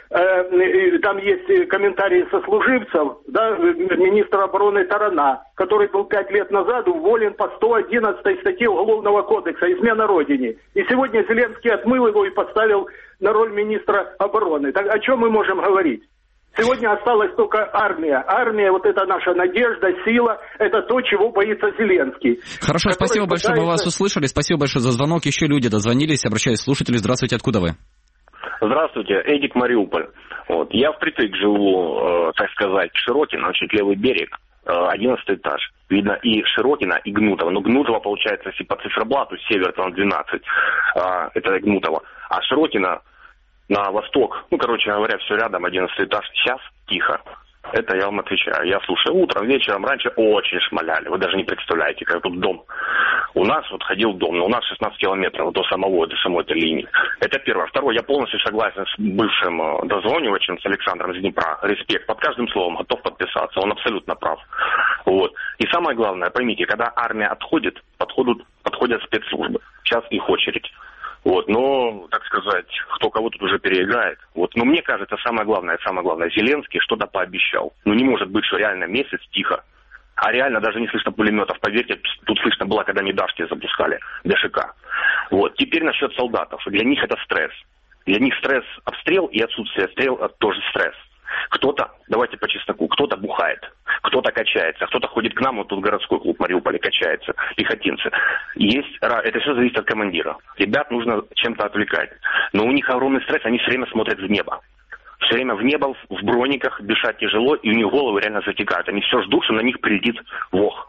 Там есть комментарии сослуживцев, да, министра обороны Тарана, который был пять лет назад уволен по сто одиннадцатой статье Уголовного кодекса «Измена Родине». И сегодня Зеленский отмыл его и поставил на роль министра обороны. Так о чем мы можем говорить? Сегодня осталась только армия. Армия, вот это наша надежда, сила, это то, чего боится Зеленский. Хорошо, спасибо большое, пытается... мы вас услышали. Спасибо большое за звонок. Еще люди дозвонились. Обращаюсь к слушателю. Здравствуйте, откуда вы? Здравствуйте, Эдик, Мариуполь. Вот. Я впритык живу, э, так сказать, Широкино, чуть левый берег, э, одиннадцатый этаж. Видно и Широкино, и Гнутово. Но Гнутово, получается, если по циферблату, север там двенадцать, э, это Гнутово. А Широкино на восток, ну, короче говоря, все рядом, одиннадцатый этаж. Сейчас тихо. Это я вам отвечаю. Я слушаю утром, вечером, раньше очень шмаляли. Вы даже не представляете, как тут дом. У нас вот ходил дом, но у нас шестнадцать километров до самого, до самой этой линии. Это первое. Второе, я полностью согласен с бывшим дозвонивачем, с Александром из Днепра. Респект. Под каждым словом готов подписаться. Он абсолютно прав. Вот. И самое главное, поймите, когда армия отходит, подходят, подходят спецслужбы. Сейчас их очередь. Вот, но, так сказать, кто кого тут уже переиграет. Вот, но мне кажется, самое главное, самое главное, Зеленский что-то пообещал. Ну, не может быть, что реально месяц тихо. А реально даже не слышно пулеметов. Поверьте, тут слышно было, когда медашки запускали, ДШК. Вот, теперь насчет солдатов. Для них это стресс. Для них стресс обстрел и отсутствие обстрела тоже стресс. Кто-то, давайте по чесноку, кто-то бухает, кто-то качается, кто-то ходит к нам, вот тут городской клуб в Мариуполе качается, пехотинцы. Есть, это все зависит от командира. Ребят нужно чем-то отвлекать. Но у них огромный стресс, они все время смотрят в небо. Все время в небо, в брониках, дышать тяжело, и у них головы реально затекают. Они все ждут, что на них прилетит вох.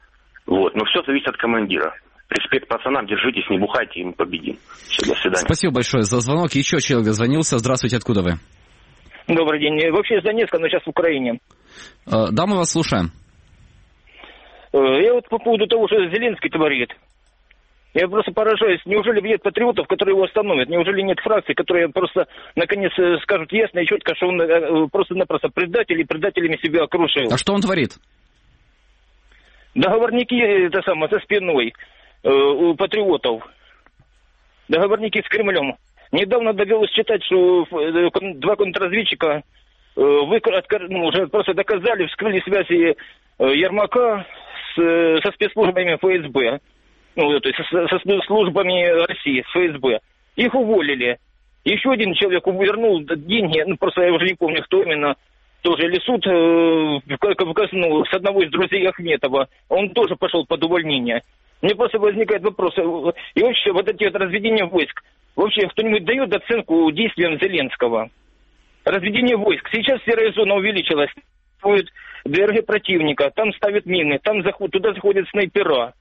Вот. Но все зависит от командира. Респект пацанам, держитесь, не бухайте, и мы победим. Все, до свидания. Спасибо большое за звонок. Еще человек дозвонился. Здравствуйте, откуда вы? Добрый день. Вообще из Донецка, но сейчас в Украине. Да, мы вас слушаем. Я вот по поводу того, что Зеленский творит. Я просто поражаюсь. Неужели нет патриотов, которые его остановят? Неужели нет фракций, которые просто наконец скажут ясно и четко, что он просто-напросто предатель и предателями себя окружил? А что он творит? Договорники, это самое, за спиной э, у патриотов. Договорники с Кремлем. Недавно довелось читать, что два контрразведчика э, вы, ну, уже просто доказали, вскрыли связи э, Ермака с, со спецслужбами эф эс бэ. Ну, то есть со, со службами России, с эф эс бэ. Их уволили. Еще один человек вернул деньги, ну, просто я уже не помню, кто именно, тоже или суд, э, как, ну, с одного из друзей Ахметова. Он тоже пошел под увольнение. Мне просто возникает вопрос. И вообще, вот эти вот разведения войск. Вообще, кто-нибудь дает оценку действиям Зеленского? Разведение войск. Сейчас серая зона увеличилась. Будет ДРГ противника, там ставят мины, там заход, туда заходят снайпера.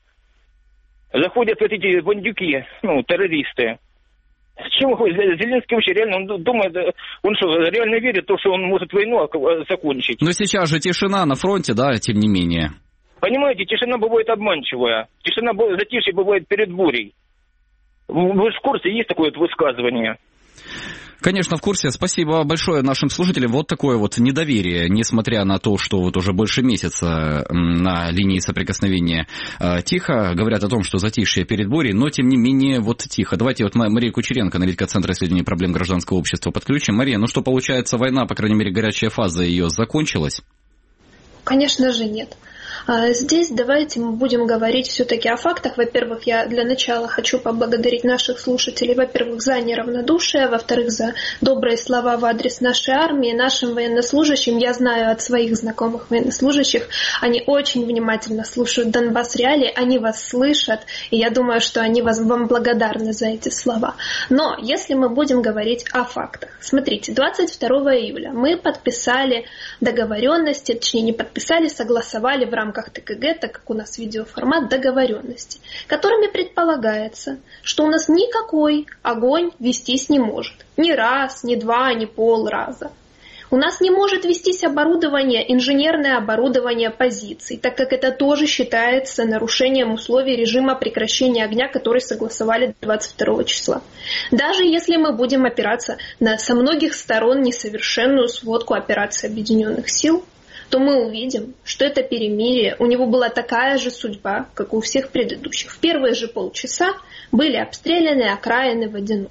Заходят вот эти бандюки, ну, террористы. С чем Зеленский вообще реально, он думает, он что, реально верит в то, что он может войну закончить? Но сейчас же тишина на фронте, да, тем не менее. Понимаете, тишина бывает обманчивая. Тишина, затишье бывает перед бурей. Вы же в курсе, есть такое вот высказывание? Конечно, в курсе. Спасибо большое нашим слушателям. Вот такое вот недоверие, несмотря на то, что вот уже больше месяца на линии соприкосновения тихо, говорят о том, что затишье перед бурей, но тем не менее вот тихо. Давайте вот Мария Кучеренко, аналитика Центра исследований проблем гражданского общества, подключим. Мария, ну что, получается, война, по крайней мере, горячая фаза ее закончилась? Конечно же нет. Здесь давайте мы будем говорить все-таки о фактах. Во-первых, я для начала хочу поблагодарить наших слушателей, во-первых, за неравнодушие, во-вторых, за добрые слова в адрес нашей армии, нашим военнослужащим. Я знаю от своих знакомых военнослужащих, они очень внимательно слушают Донбасс Реалии, они вас слышат, и я думаю, что они вас, вам благодарны за эти слова. Но если мы будем говорить о фактах, смотрите, двадцать второго июля мы подписали договоренности, точнее не подписали, согласовали в рамках рамках ТКГ, так как у нас видеоформат, договоренности, которыми предполагается, что у нас никакой огонь вестись не может. Ни раз, ни два, ни полраза. У нас не может вестись оборудование, инженерное оборудование позиций, так как это тоже считается нарушением условий режима прекращения огня, который согласовали двадцать второго числа. Даже если мы будем опираться на со многих сторон несовершенную сводку операции Объединенных сил, то мы увидим, что это перемирие, у него была такая же судьба, как у всех предыдущих. В первые же полчаса были обстреляны окраины Водяного.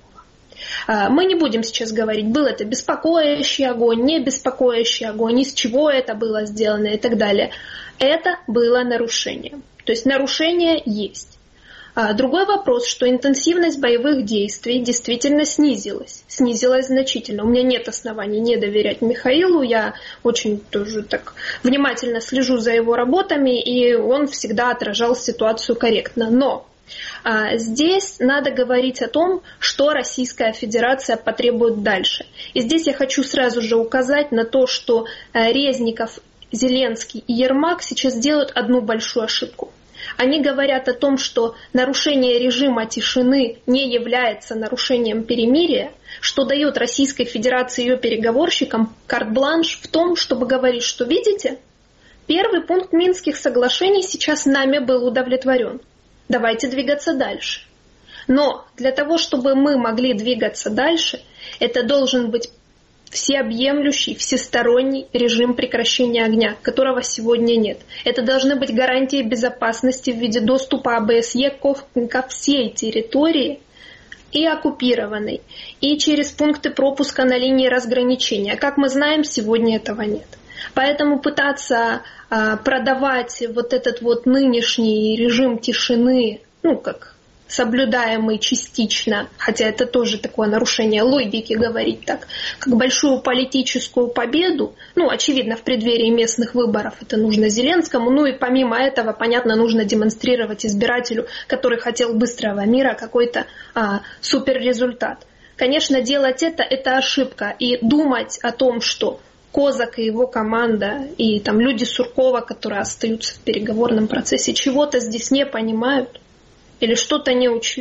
Мы не будем сейчас говорить, был это беспокоящий огонь, не беспокоящий огонь, из чего это было сделано и так далее. Это было нарушение. То есть нарушение есть. Другой вопрос, что интенсивность боевых действий действительно снизилась. Снизилась значительно. У меня нет оснований не доверять Михаилу. Я очень тоже так внимательно слежу за его работами, и он всегда отражал ситуацию корректно. Но а, здесь надо говорить о том, что Российская Федерация потребует дальше. И здесь я хочу сразу же указать на то, что а, Резников, Зеленский и Ермак сейчас делают одну большую ошибку. Они говорят о том, что нарушение режима тишины не является нарушением перемирия, что дает Российской Федерации и ее переговорщикам карт-бланш в том, чтобы говорить, что, видите, первый пункт Минских соглашений сейчас нами был удовлетворен. Давайте двигаться дальше. Но для того, чтобы мы могли двигаться дальше, это должен быть всеобъемлющий, всесторонний режим прекращения огня, которого сегодня нет. Это должны быть гарантии безопасности в виде доступа ОБСЕ ко всей территории и оккупированной, и через пункты пропуска на линии разграничения. Как мы знаем, сегодня этого нет. Поэтому пытаться а, продавать вот этот вот нынешний режим тишины, ну как соблюдаемый частично, хотя это тоже такое нарушение логики говорить так, как большую политическую победу, ну, очевидно, в преддверии местных выборов это нужно Зеленскому, ну и помимо этого, понятно, нужно демонстрировать избирателю, который хотел быстрого мира, какой-то а, суперрезультат. Конечно, делать это – это ошибка, и думать о том, что Козак и его команда, и там люди Суркова, которые остаются в переговорном процессе, чего-то здесь не понимают, или что-то не учли,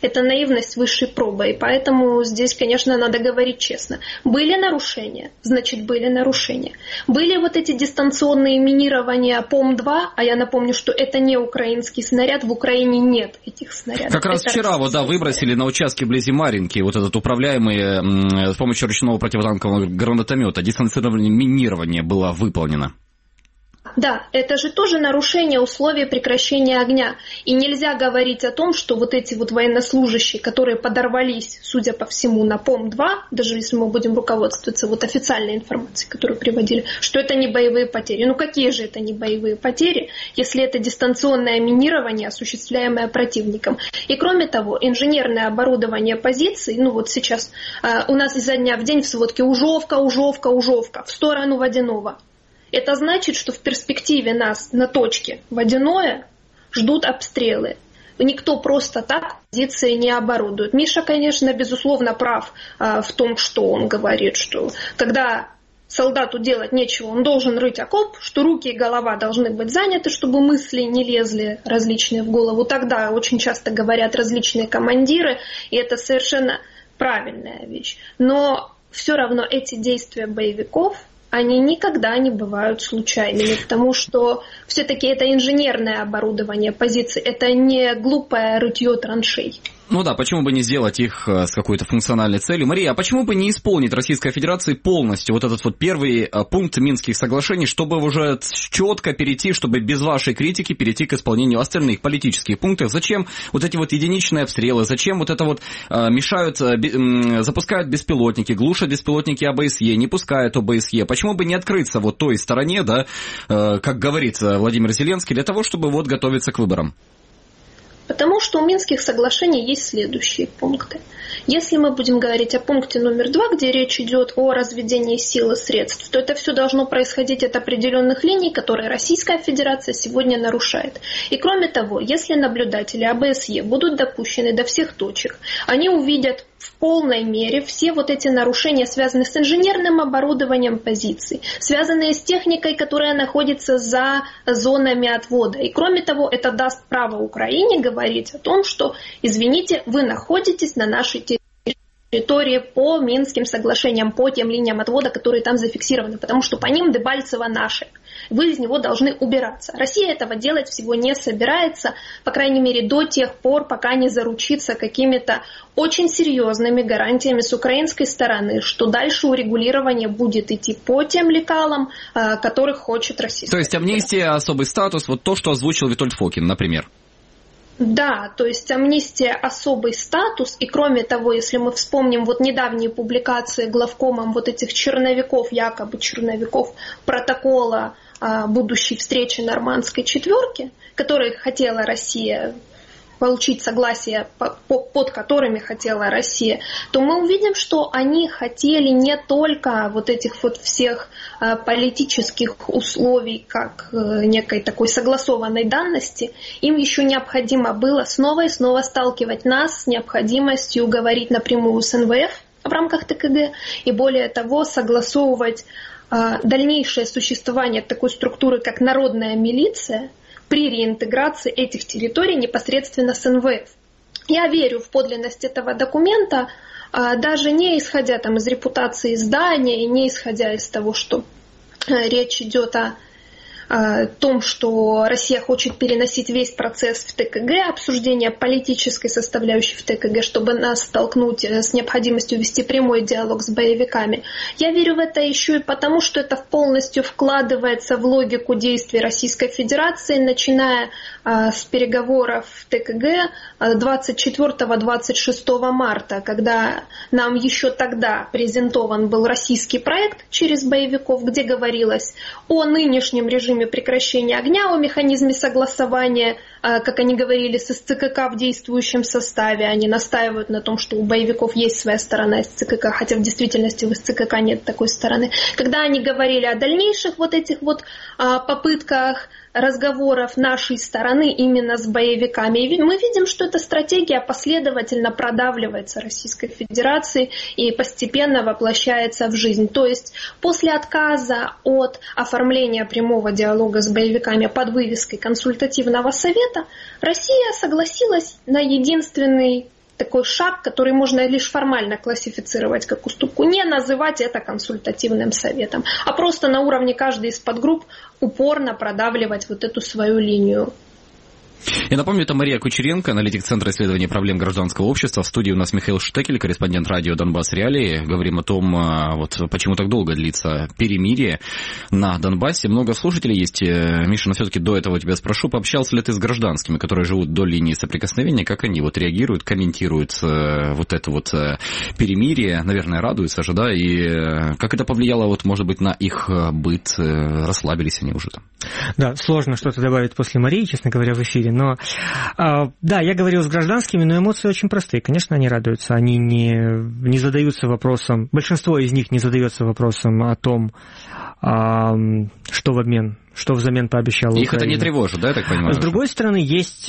Это наивность высшей пробы, и поэтому здесь, конечно, надо говорить честно. Были нарушения, значит, были нарушения. Были вот эти дистанционные минирования ПОМ-два, а я напомню, что это не украинский снаряд, в Украине нет этих снарядов. Как раз это вчера вот, да, выбросили на участке вблизи Марьинки вот этот управляемый м, с помощью ручного противотанкового гранатомета. Дистанционное минирование было выполнено. Да, это же тоже нарушение условий прекращения огня. И нельзя говорить о том, что вот эти вот военнослужащие, которые подорвались, судя по всему, на ПОМ-два, даже если мы будем руководствоваться вот официальной информацией, которую приводили, что это не боевые потери. Ну какие же это не боевые потери, если это дистанционное минирование, осуществляемое противником? И кроме того, инженерное оборудование позиций, ну вот сейчас э, у нас изо дня в день в сводке Ужовка, Ужовка, Ужовка в сторону Водяного. Это значит, что в перспективе нас на точке Водяное ждут обстрелы. Никто просто так позиции не оборудует. Миша, конечно, безусловно прав а, в том, что он говорит, что когда солдату делать нечего, он должен рыть окоп, что руки и голова должны быть заняты, чтобы мысли не лезли различные в голову. Тогда очень часто говорят различные командиры, и это совершенно правильная вещь. Но все равно эти действия боевиков, они никогда не бывают случайными, потому что все-таки это инженерное оборудование позиций, это не глупое рытье траншей. Ну да, почему бы не сделать их с какой-то функциональной целью? Мария, а почему бы не исполнить Российской Федерации полностью вот этот вот первый пункт Минских соглашений, чтобы уже четко перейти, чтобы без вашей критики перейти к исполнению остальных политических пунктов? Зачем вот эти вот единичные обстрелы? Зачем вот это вот э, мешают, э, запускают беспилотники, глушат беспилотники ОБСЕ, не пускают ОБСЕ? Почему бы не открыться вот той стороне, да, э, как говорит Владимир Зеленский, для того, чтобы вот готовиться к выборам? Потому что у Минских соглашений есть следующие пункты. Если мы будем говорить о пункте номер два, где речь идет о разведении сил и средств, то это все должно происходить от определенных линий, которые Российская Федерация сегодня нарушает. И кроме того, если наблюдатели ОБСЕ будут допущены до всех точек, они увидят в полной мере все вот эти нарушения, связанные с инженерным оборудованием позиций, связанные с техникой, которая находится за зонами отвода. И кроме того, это даст право Украине говорить о том, что, извините, вы находитесь на нашей территории по Минским соглашениям, по тем линиям отвода, которые там зафиксированы, потому что по ним Дебальцево наше. Вы из него должны убираться. Россия этого делать всего не собирается, по крайней мере, до тех пор, пока не заручится какими-то очень серьезными гарантиями с украинской стороны, что дальше урегулирование будет идти по тем лекалам, которых хочет Россия. То есть амнистия, особый статус, вот то, что озвучил Витольд Фокин, например. Да, то есть амнистия особый статус, и кроме того, если мы вспомним вот недавние публикации главкомом вот этих черновиков, якобы черновиков протокола а, будущей встречи Нормандской четверки, которые хотела Россия получить согласие, под которыми хотела Россия, то мы увидим, что они хотели не только вот этих вот всех политических условий, как некой такой согласованной данности, им еще необходимо было снова и снова сталкивать нас с необходимостью говорить напрямую с эн вэ эф в рамках тэ ка гэ и более того согласовывать дальнейшее существование такой структуры, как народная милиция, при реинтеграции этих территорий непосредственно с эн вэ эф. Я верю в подлинность этого документа, даже не исходя там, из репутации издания и не исходя из того, что речь идет о, о том, что Россия хочет переносить весь процесс в тэ ка гэ, обсуждение политической составляющей в тэ ка гэ, чтобы нас столкнуть с необходимостью вести прямой диалог с боевиками. Я верю в это еще и потому, что это полностью вкладывается в логику действий Российской Федерации, начиная а, с переговоров в тэ ка гэ двадцать четвёртого — двадцать шестого марта, когда нам еще тогда презентован был российский проект через боевиков, где говорилось о нынешнем режиме прекращения огня, о механизме согласования, как они говорили, с эс цэ ка ка в действующем составе. Они настаивают на том, что у боевиков есть своя сторона эс цэ ка ка, хотя в действительности в эс цэ ка ка нет такой стороны. Когда они говорили о дальнейших вот этих вот попытках разговоров нашей стороны именно с боевиками. И мы видим, что эта стратегия последовательно продавливается Российской Федерацией и постепенно воплощается в жизнь. То есть после отказа от оформления прямого диалога с боевиками под вывеской консультативного совета Россия согласилась на единственный такой шаг, который можно лишь формально классифицировать как уступку, не называть это консультативным советом, а просто на уровне каждой из подгрупп упорно продавливать вот эту свою линию. Я напомню, это Мария Кучеренко, аналитик Центра исследования проблем гражданского общества. В студии у нас Михаил Штекель, корреспондент радио «Донбасс Реалии». Говорим о том, вот почему так долго длится перемирие на Донбассе. Много слушателей есть. Миша, но все-таки до этого тебя спрошу, пообщался ли ты с гражданскими, которые живут до линии соприкосновения, как они вот реагируют, комментируют вот это вот перемирие, наверное, радуются же, да, и как это повлияло, вот, может быть, на их быт, расслабились они уже там? Да, сложно что-то добавить после Марии, честно говоря, в эфире. Но, да, я говорил с гражданскими, но эмоции очень простые. Конечно, они радуются. Они не, не задаются вопросом, большинство из них не задается вопросом о том, что в обмен, что взамен пообещала Украина. Их это не тревожит, да, я так понимаю? С другой стороны, есть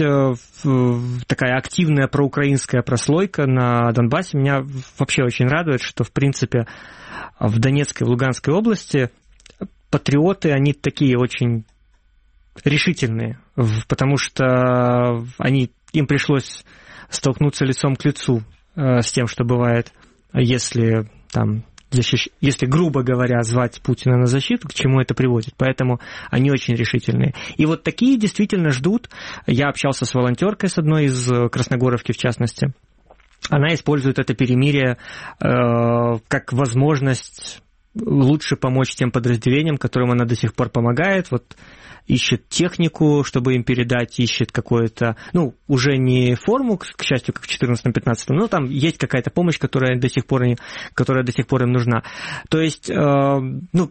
такая активная проукраинская прослойка на Донбассе. Меня вообще очень радует, что, в принципе, в Донецкой и Луганской области патриоты, они такие очень решительные, потому что они, им пришлось столкнуться лицом к лицу э, с тем, что бывает, если, там, защищ... если, грубо говоря, звать Путина на защиту, к чему это приводит. Поэтому они очень решительные. И вот такие действительно ждут. Я общался с волонтеркой, с одной из Красногоровки, в частности. Она использует это перемирие э, как возможность лучше помочь тем подразделениям, которым она до сих пор помогает. Вот ищет технику, чтобы им передать, ищет какое-то, ну, уже не форму, к счастью, как в четырнадцатом-пятнадцатом, но там есть какая-то помощь, которая до сих пор, которая до сих пор им нужна. То есть, э, ну,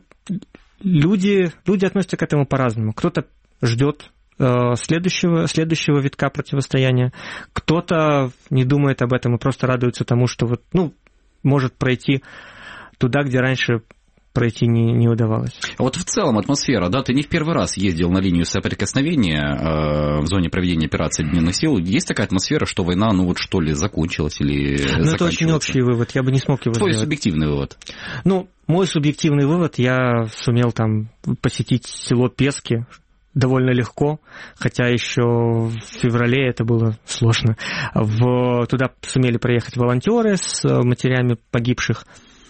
люди, люди относятся к этому по-разному. Кто-то ждет э, следующего, следующего витка противостояния, кто-то не думает об этом и просто радуется тому, что вот, ну, может пройти туда, где раньше пройти не, не удавалось. А вот в целом атмосфера, да, ты не в первый раз ездил на линию соприкосновения э, в зоне проведения операции объединенных сил. Есть такая атмосфера, что война, ну вот что ли, закончилась или Ну это очень общий вывод, я бы не смог его Твой сделать. субъективный вывод? Ну, мой субъективный вывод, я сумел там посетить село Пески довольно легко, хотя еще в феврале это было сложно. В, туда сумели проехать волонтеры с матерями погибших.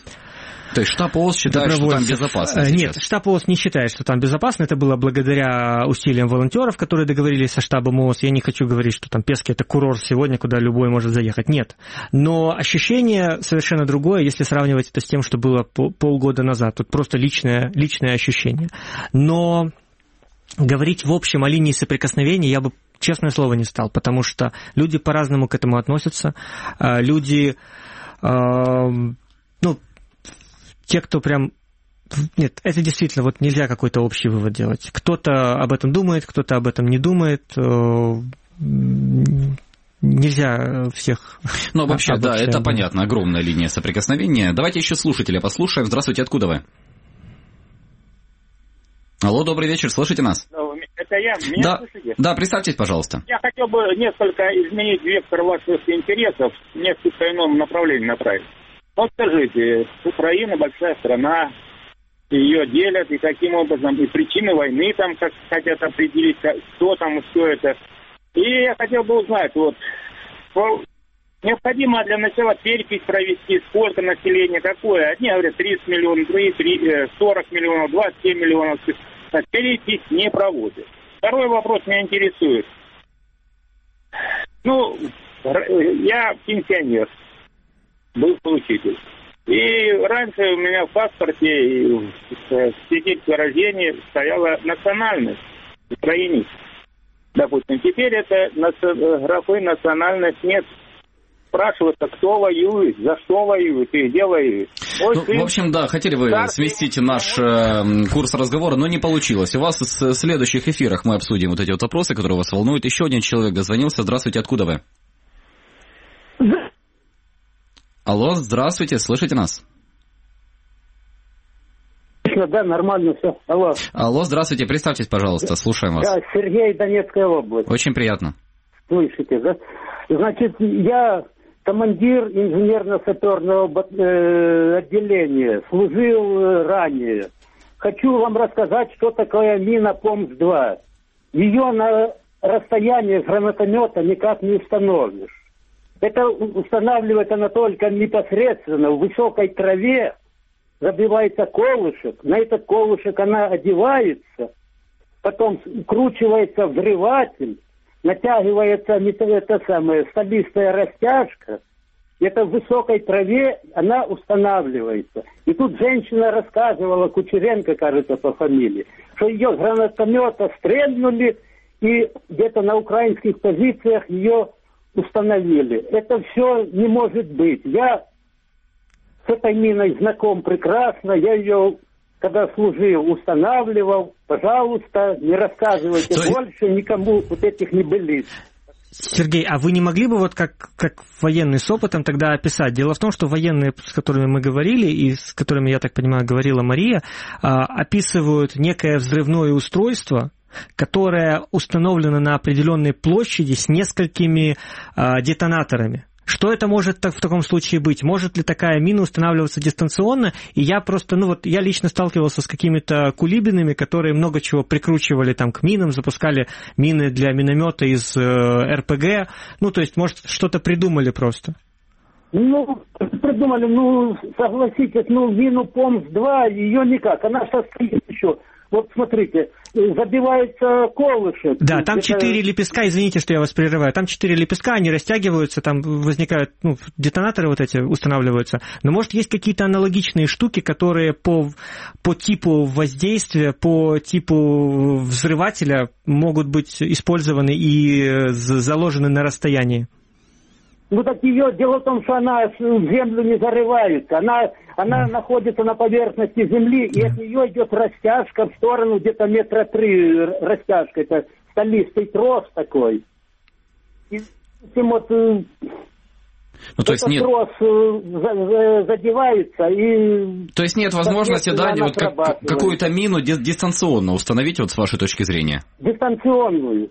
То есть штаб ООС считает, что там безопасно сейчас? Нет, штаб ООС не считает, что там безопасно. Это было благодаря усилиям волонтеров, которые договорились со штабом ООС. Я не хочу говорить, что там Пески — это курорт сегодня, куда любой может заехать. Нет. Но ощущение совершенно другое, если сравнивать это с тем, что было полгода назад. Тут просто личное, личное ощущение. Но говорить в общем о линии соприкосновения я бы, честное слово, не стал, потому что люди по-разному к этому относятся. Люди, ну, те, кто прям... Нет, это действительно, вот нельзя какой-то общий вывод делать. Кто-то об этом думает, кто-то об этом не думает. Нельзя всех... Ну, вообще, да, это понятно, огромная линия соприкосновения. Давайте еще слушателя послушаем. Здравствуйте, откуда вы? Алло, добрый вечер, слышите нас? Это я, меня да, слышите? Да, представьтесь, пожалуйста. Я хотел бы несколько изменить вектор ваших интересов, в несколько ином направлении направить. Вот скажите, Украина большая страна, ее делят, и каким образом, и причины войны там как хотят определить, кто там и что это. И я хотел бы узнать, вот, необходимо для начала перепись провести, сколько населения, какое. Одни говорят тридцать миллионов, другие сорок миллионов, двадцать семь миллионов. Перепись не проводят. Второй вопрос меня интересует. Ну, я пенсионер. Был учитель. И раньше у меня в паспорте и в свидетельстве о рождении стояла национальность украинец. Допустим, теперь это графы национальность нет. Спрашивается, кто воюет, за что воюет и где воюет. Ну, в общем, да, хотели вы сместить наш э, курс разговора, но не получилось. У вас в следующих эфирах мы обсудим вот эти вот вопросы, которые вас волнуют. Еще один человек дозвонился. Здравствуйте, откуда вы? Алло, здравствуйте, слышите нас? Да, нормально все. Алло. Алло, здравствуйте, представьтесь, пожалуйста, слушаем вас. Да, Сергей, Донецкая область. Очень приятно. Слышите, да? Значит, я командир инженерно-саперного отделения, служил ранее. Хочу вам рассказать, что такое мина ПОМС-два. Ее на расстоянии с гранатомета никак не установишь. Это устанавливается она только непосредственно в высокой траве, забивается колышек, на этот колышек она одевается, потом вкручивается взрыватель, натягивается это самое, столистая растяжка, это в высокой траве она устанавливается. И тут женщина рассказывала, Кучеренко, кажется, по фамилии, что ее с гранатомета стрельнули, и где-то на украинских позициях ее установили. Это все не может быть. Я с этой миной знаком прекрасно, я ее, когда служил, устанавливал. Пожалуйста, не рассказывайте То... больше никому вот этих небылиц. Сергей, а вы не могли бы вот как, как военный с опытом тогда описать? Дело в том, что военные, с которыми мы говорили, и с которыми, я так понимаю, говорила Мария, описывают некое взрывное устройство, которое установлено на определенной площади с несколькими детонаторами. Что это может так, в таком случае быть? Может ли такая мина устанавливаться дистанционно? И я просто, ну вот, я лично сталкивался с какими-то кулибинами, которые много чего прикручивали там к минам, запускали мины для миномета из э, эр пэ гэ. Ну, то есть, может, что-то придумали просто? Ну, придумали, ну, согласитесь, ну, мину ПОМС-два, ее никак, она сейчас стоит еще. Вот смотрите, забивается колышек. Да, там четыре это... лепестка, извините, что я вас прерываю, там четыре лепестка, они растягиваются, там возникают, ну, детонаторы вот эти устанавливаются. Но, может, есть какие-то аналогичные штуки, которые по, по типу воздействия, по типу взрывателя могут быть использованы и заложены на расстоянии? Ну так ее, дело в том, что она в землю не зарывается, она, она mm. находится на поверхности земли, и от нее идет растяжка в сторону где-то метра три растяжка, это столистый трос такой. И вот, ну, то есть нет... трос задевается и... То есть нет возможности, да, вот как, какую-то мину дистанционно установить, вот с вашей точки зрения? Дистанционную.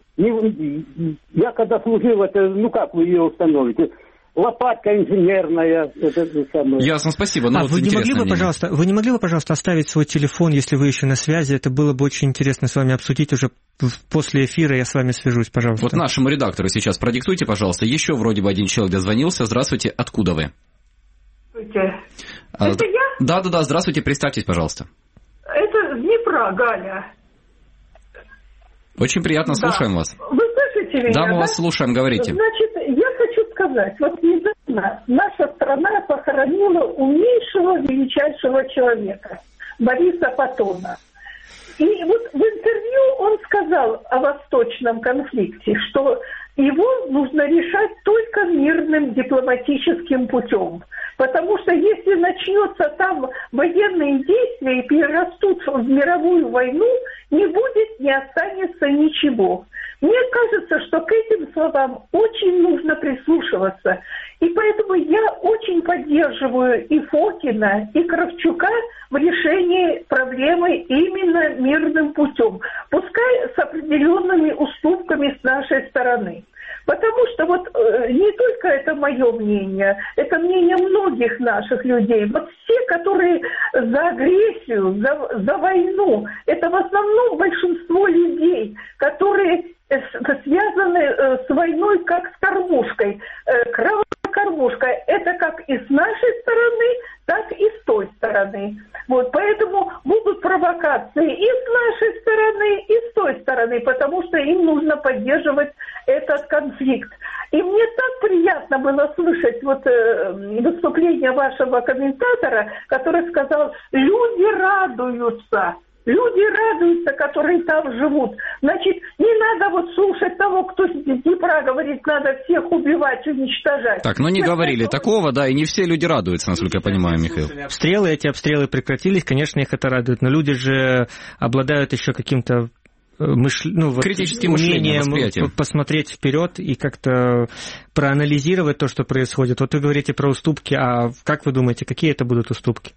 Я когда служил, это, ну как вы ее установите? Лопатка инженерная. Это самое. Ясно, спасибо. А вот вы, не могли бы, пожалуйста, вы не могли бы, пожалуйста, оставить свой телефон, если вы еще на связи? Это было бы очень интересно с вами обсудить уже после эфира. Я с вами свяжусь, пожалуйста. Вот нашему редактору сейчас продиктуйте, пожалуйста. Еще вроде бы один человек дозвонился. Здравствуйте. Откуда вы? Здравствуйте. А, это я? Да-да-да. Здравствуйте. Представьтесь, пожалуйста. Это с Днепра, Галя. Очень приятно. Да. Слушаем вас. Вы слышите меня? Да, мы да? вас слушаем. Говорите. Значит, я хочу сказать, вот недавно наша страна похоронила умнейшего, величайшего человека, Бориса Патона. И вот в интервью он сказал о восточном конфликте, что его нужно решать только мирным дипломатическим путем. Потому что если начнется там военные действия и перерастут в мировую войну, не будет, не останется ничего. Мне кажется, что к этим словам очень нужно прислушиваться. И поэтому я очень поддерживаю и Фокина, и Кравчука в решении проблемы именно мирным путем. Пускай с определенными уступками с нашей стороны. Потому что вот э, не только это мое мнение, это мнение многих наших людей. Вот все, которые за агрессию, за, за войну, это в основном большинство людей, которые э, связаны э, с войной как с кормушкой. Э, кровавая кормушка, это как и с нашей стороны, так и с той стороны. Вот, поэтому будут провокации и с нашей стороны, и с той стороны, потому что им нужно поддерживать этот конфликт. И мне так приятно было слышать вот э, выступление вашего комментатора, который сказал, люди радуются. Люди радуются, которые там живут. Значит, не надо вот слушать того, кто с Днепра говорит, надо всех убивать, уничтожать. Так, ну не говорили такого, да, и не все люди радуются, насколько я понимаю, Михаил. Обстрелы, эти обстрелы прекратились, конечно, их это радует, но люди же обладают еще каким-то мыш... ну, вот, критическим мышлением, умением посмотреть вперед и как-то проанализировать то, что происходит. Вот вы говорите про уступки, а как вы думаете, какие это будут уступки?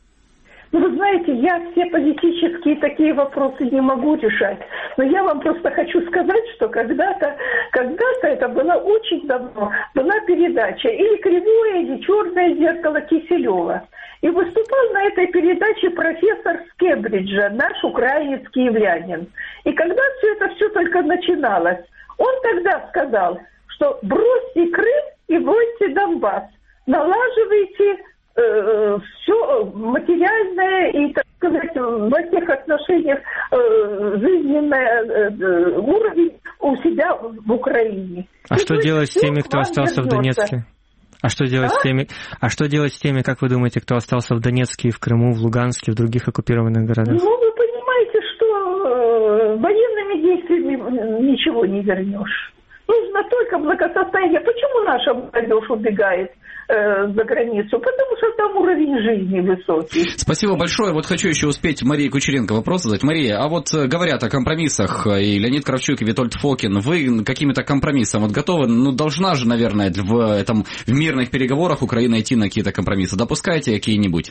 Ну, вы знаете, я все политические такие вопросы не могу решать. Но я вам просто хочу сказать, что когда-то, когда-то, это было очень давно, была передача или «Кривое», или «Черное зеркало» Киселева. И выступал на этой передаче профессор с Кембриджа, наш украинец киевлянин. И когда все это все только начиналось, он тогда сказал, что бросьте Крым и Донбасс, налаживайте э, все материальное и, так сказать, во всех отношениях э, жизненный э, уровень у себя в Украине. А и что делать с теми, кто остался в Донецке? А что делать а? с теми, а что делать с теми, как вы думаете, кто остался в Донецке, в Крыму, в Луганске, в других оккупированных городах? Ну, вы понимаете, что э, военными действиями ничего не вернешь. Нужно только благосостояние. Почему наша молодежь убегает э, за границу? Потому что там уровень жизни высокий. Спасибо большое. Вот хочу еще успеть Марии Кучеренко вопрос задать. Мария, а вот говорят о компромиссах, и Леонид Кравчук, и Витольд Фокин, вы какими-то компромиссам вот готовы? Ну, должна же, наверное, в, этом, в мирных переговорах Украина идти на какие-то компромиссы. Допускаете какие-нибудь?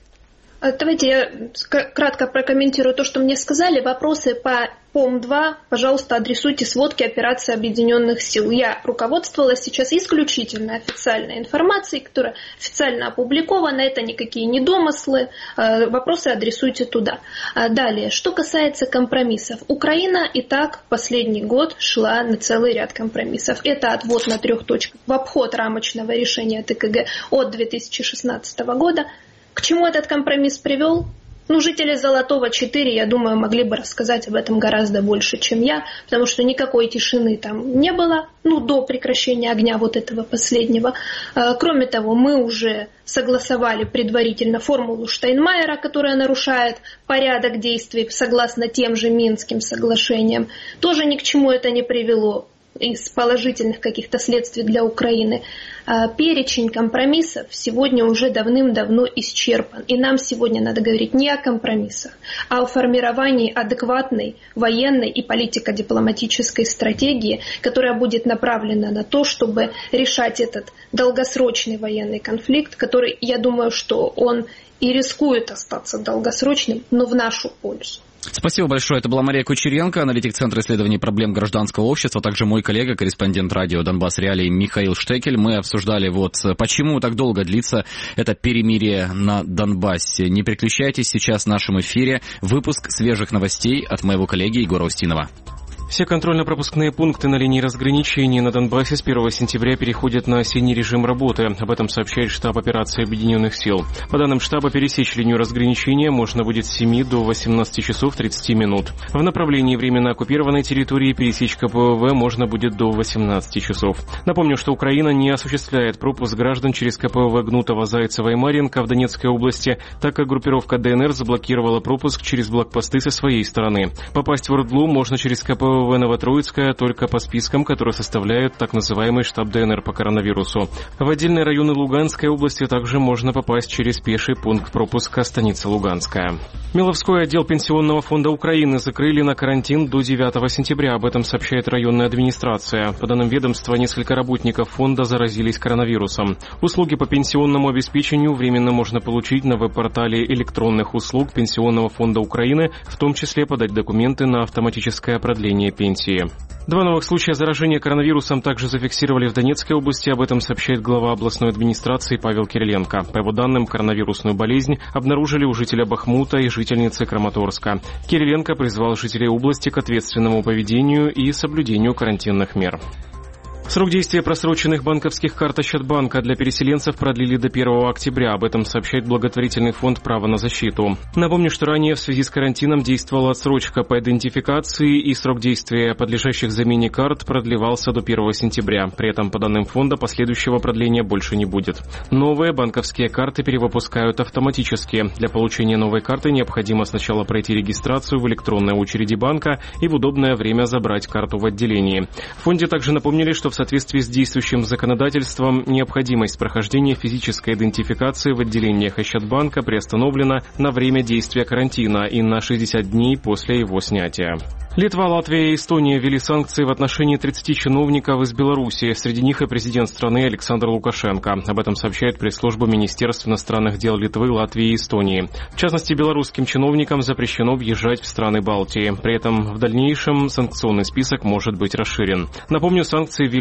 Давайте я кратко прокомментирую то, что мне сказали. Вопросы по ПОМ-два, пожалуйста, адресуйте сводки операции Объединенных сил. Я руководствовалась сейчас исключительно официальной информацией, которая официально опубликована. Это никакие не домыслы. Вопросы адресуйте туда. Далее, что касается компромиссов. Украина и так последний год шла на целый ряд компромиссов. Это отвод на трех точках в обход рамочного решения ТКГ от две тысячи шестнадцатого года. К чему этот компромисс привел? Ну, жители Золотого четыре, я думаю, могли бы рассказать об этом гораздо больше, чем я, потому что никакой тишины там не было, ну, до прекращения огня вот этого последнего. Кроме того, мы уже согласовали предварительно формулу Штайнмайера, которая нарушает порядок действий согласно тем же Минским соглашениям. Тоже ни к чему это не привело из положительных каких-то следствий для Украины. Перечень компромиссов сегодня уже давным-давно исчерпан. И нам сегодня надо говорить не о компромиссах, а о формировании адекватной военной и политико-дипломатической стратегии, которая будет направлена на то, чтобы решать этот долгосрочный военный конфликт, который, я думаю, что он и рискует остаться долгосрочным, но в нашу пользу. Спасибо большое. Это была Мария Кучеренко, аналитик Центра исследований проблем гражданского общества, также мой коллега, корреспондент радио «Донбасс Реалии» Михаил Штекель. Мы обсуждали, вот почему так долго длится это перемирие на Донбассе. Не переключайтесь, сейчас в нашем эфире выпуск свежих новостей от моего коллеги Егора Устинова. Все контрольно-пропускные пункты на линии разграничения на Донбассе с первого сентября переходят на осенний режим работы. Об этом сообщает штаб операции Объединенных сил. По данным штаба, пересечь линию разграничения можно будет с семи до восемнадцати часов тридцати минут. В направлении временно оккупированной территории пересечь КПВВ можно будет до восемнадцати часов. Напомню, что Украина не осуществляет пропуск граждан через КПВВ Гнутова, Зайцева и Марьинка в Донецкой области, так как группировка ДНР заблокировала пропуск через блокпосты со своей стороны. Попасть в Ордлу можно через КПВВ в Новотроицкая только по спискам, которые составляют так называемый штаб ДНР по коронавирусу. В отдельные районы Луганской области также можно попасть через пеший пункт пропуска станица Луганская. Миловской отдел Пенсионного фонда Украины закрыли на карантин до девятого сентября. Об этом сообщает районная администрация. По данным ведомства, несколько работников фонда заразились коронавирусом. Услуги по пенсионному обеспечению временно можно получить на веб-портале электронных услуг Пенсионного фонда Украины, в том числе подать документы на автоматическое продление пенсии. Два новых случая заражения коронавирусом также зафиксировали в Донецкой области. Об этом сообщает глава областной администрации Павел Кириленко. По его данным, коронавирусную болезнь обнаружили у жителя Бахмута и жительницы Краматорска. Кириленко призвал жителей области к ответственному поведению и соблюдению карантинных мер. Срок действия просроченных банковских карт Ощадбанка для переселенцев продлили до первого октября. Об этом сообщает благотворительный фонд «Право на защиту». Напомню, что ранее в связи с карантином действовала отсрочка по идентификации, и срок действия подлежащих замене карт продлевался до первого сентября. При этом, по данным фонда, последующего продления больше не будет. Новые банковские карты перевыпускают автоматически. Для получения новой карты необходимо сначала пройти регистрацию в электронной очереди банка и в удобное время забрать карту в отделении. В фонде также напомнили, что в В соответствии с действующим законодательством необходимость прохождения физической идентификации в отделениях Ощадбанка приостановлена на время действия карантина и на шестьдесят дней после его снятия. Литва, Латвия и Эстония ввели санкции в отношении тридцати чиновников из Беларуси. Среди них и президент страны Александр Лукашенко. Об этом сообщает пресс-служба Министерства иностранных дел Литвы, Латвии и Эстонии. В частности, белорусским чиновникам запрещено въезжать в страны Балтии. При этом в дальнейшем санкционный список может быть расширен. Напомню, санкции ввели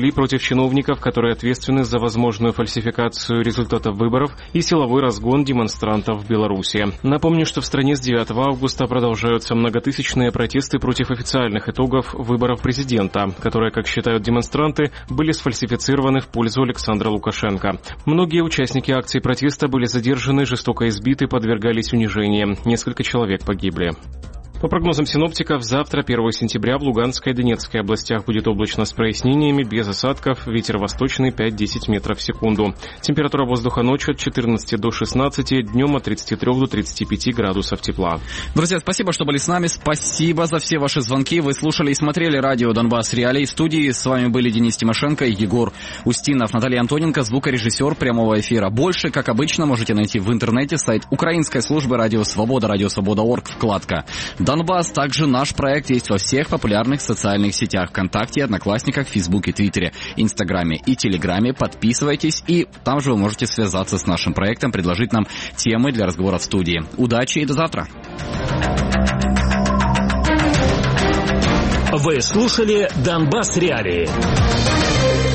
завели против чиновников, которые ответственны за возможную фальсификацию результатов выборов и силовой разгон демонстрантов в Беларуси. Напомню, что в стране с девятого августа продолжаются многотысячные протесты против официальных итогов выборов президента, которые, как считают демонстранты, были сфальсифицированы в пользу Александра Лукашенко. Многие участники акций протеста были задержаны, жестоко избиты, подвергались унижениям. Несколько человек погибли. По прогнозам синоптиков, завтра, первого сентября, в Луганской и Донецкой областях будет облачно с прояснениями, без осадков, ветер восточный пять-десять метров в секунду. Температура воздуха ночью от четырнадцати до шестнадцати, днем от тридцати трёх до тридцати пяти градусов тепла. Друзья, спасибо, что были с нами, спасибо за все ваши звонки. Вы слушали и смотрели радио «Донбасс Реалии». В студии с вами были Денис Тимошенко, Егор Устинов, Наталья Антоненко, звукорежиссер прямого эфира. Больше, как обычно, можете найти в интернете сайт украинской службы «Радио Свобода», радио свобода точка орг, вкладка «Донбасс». Также наш проект есть во всех популярных социальных сетях: ВКонтакте, Одноклассниках, Фейсбуке, Твиттере, Инстаграме и Телеграме. Подписывайтесь, и там же вы можете связаться с нашим проектом, предложить нам темы для разговора в студии. Удачи и до завтра! Вы слушали «Донбасс Реалии».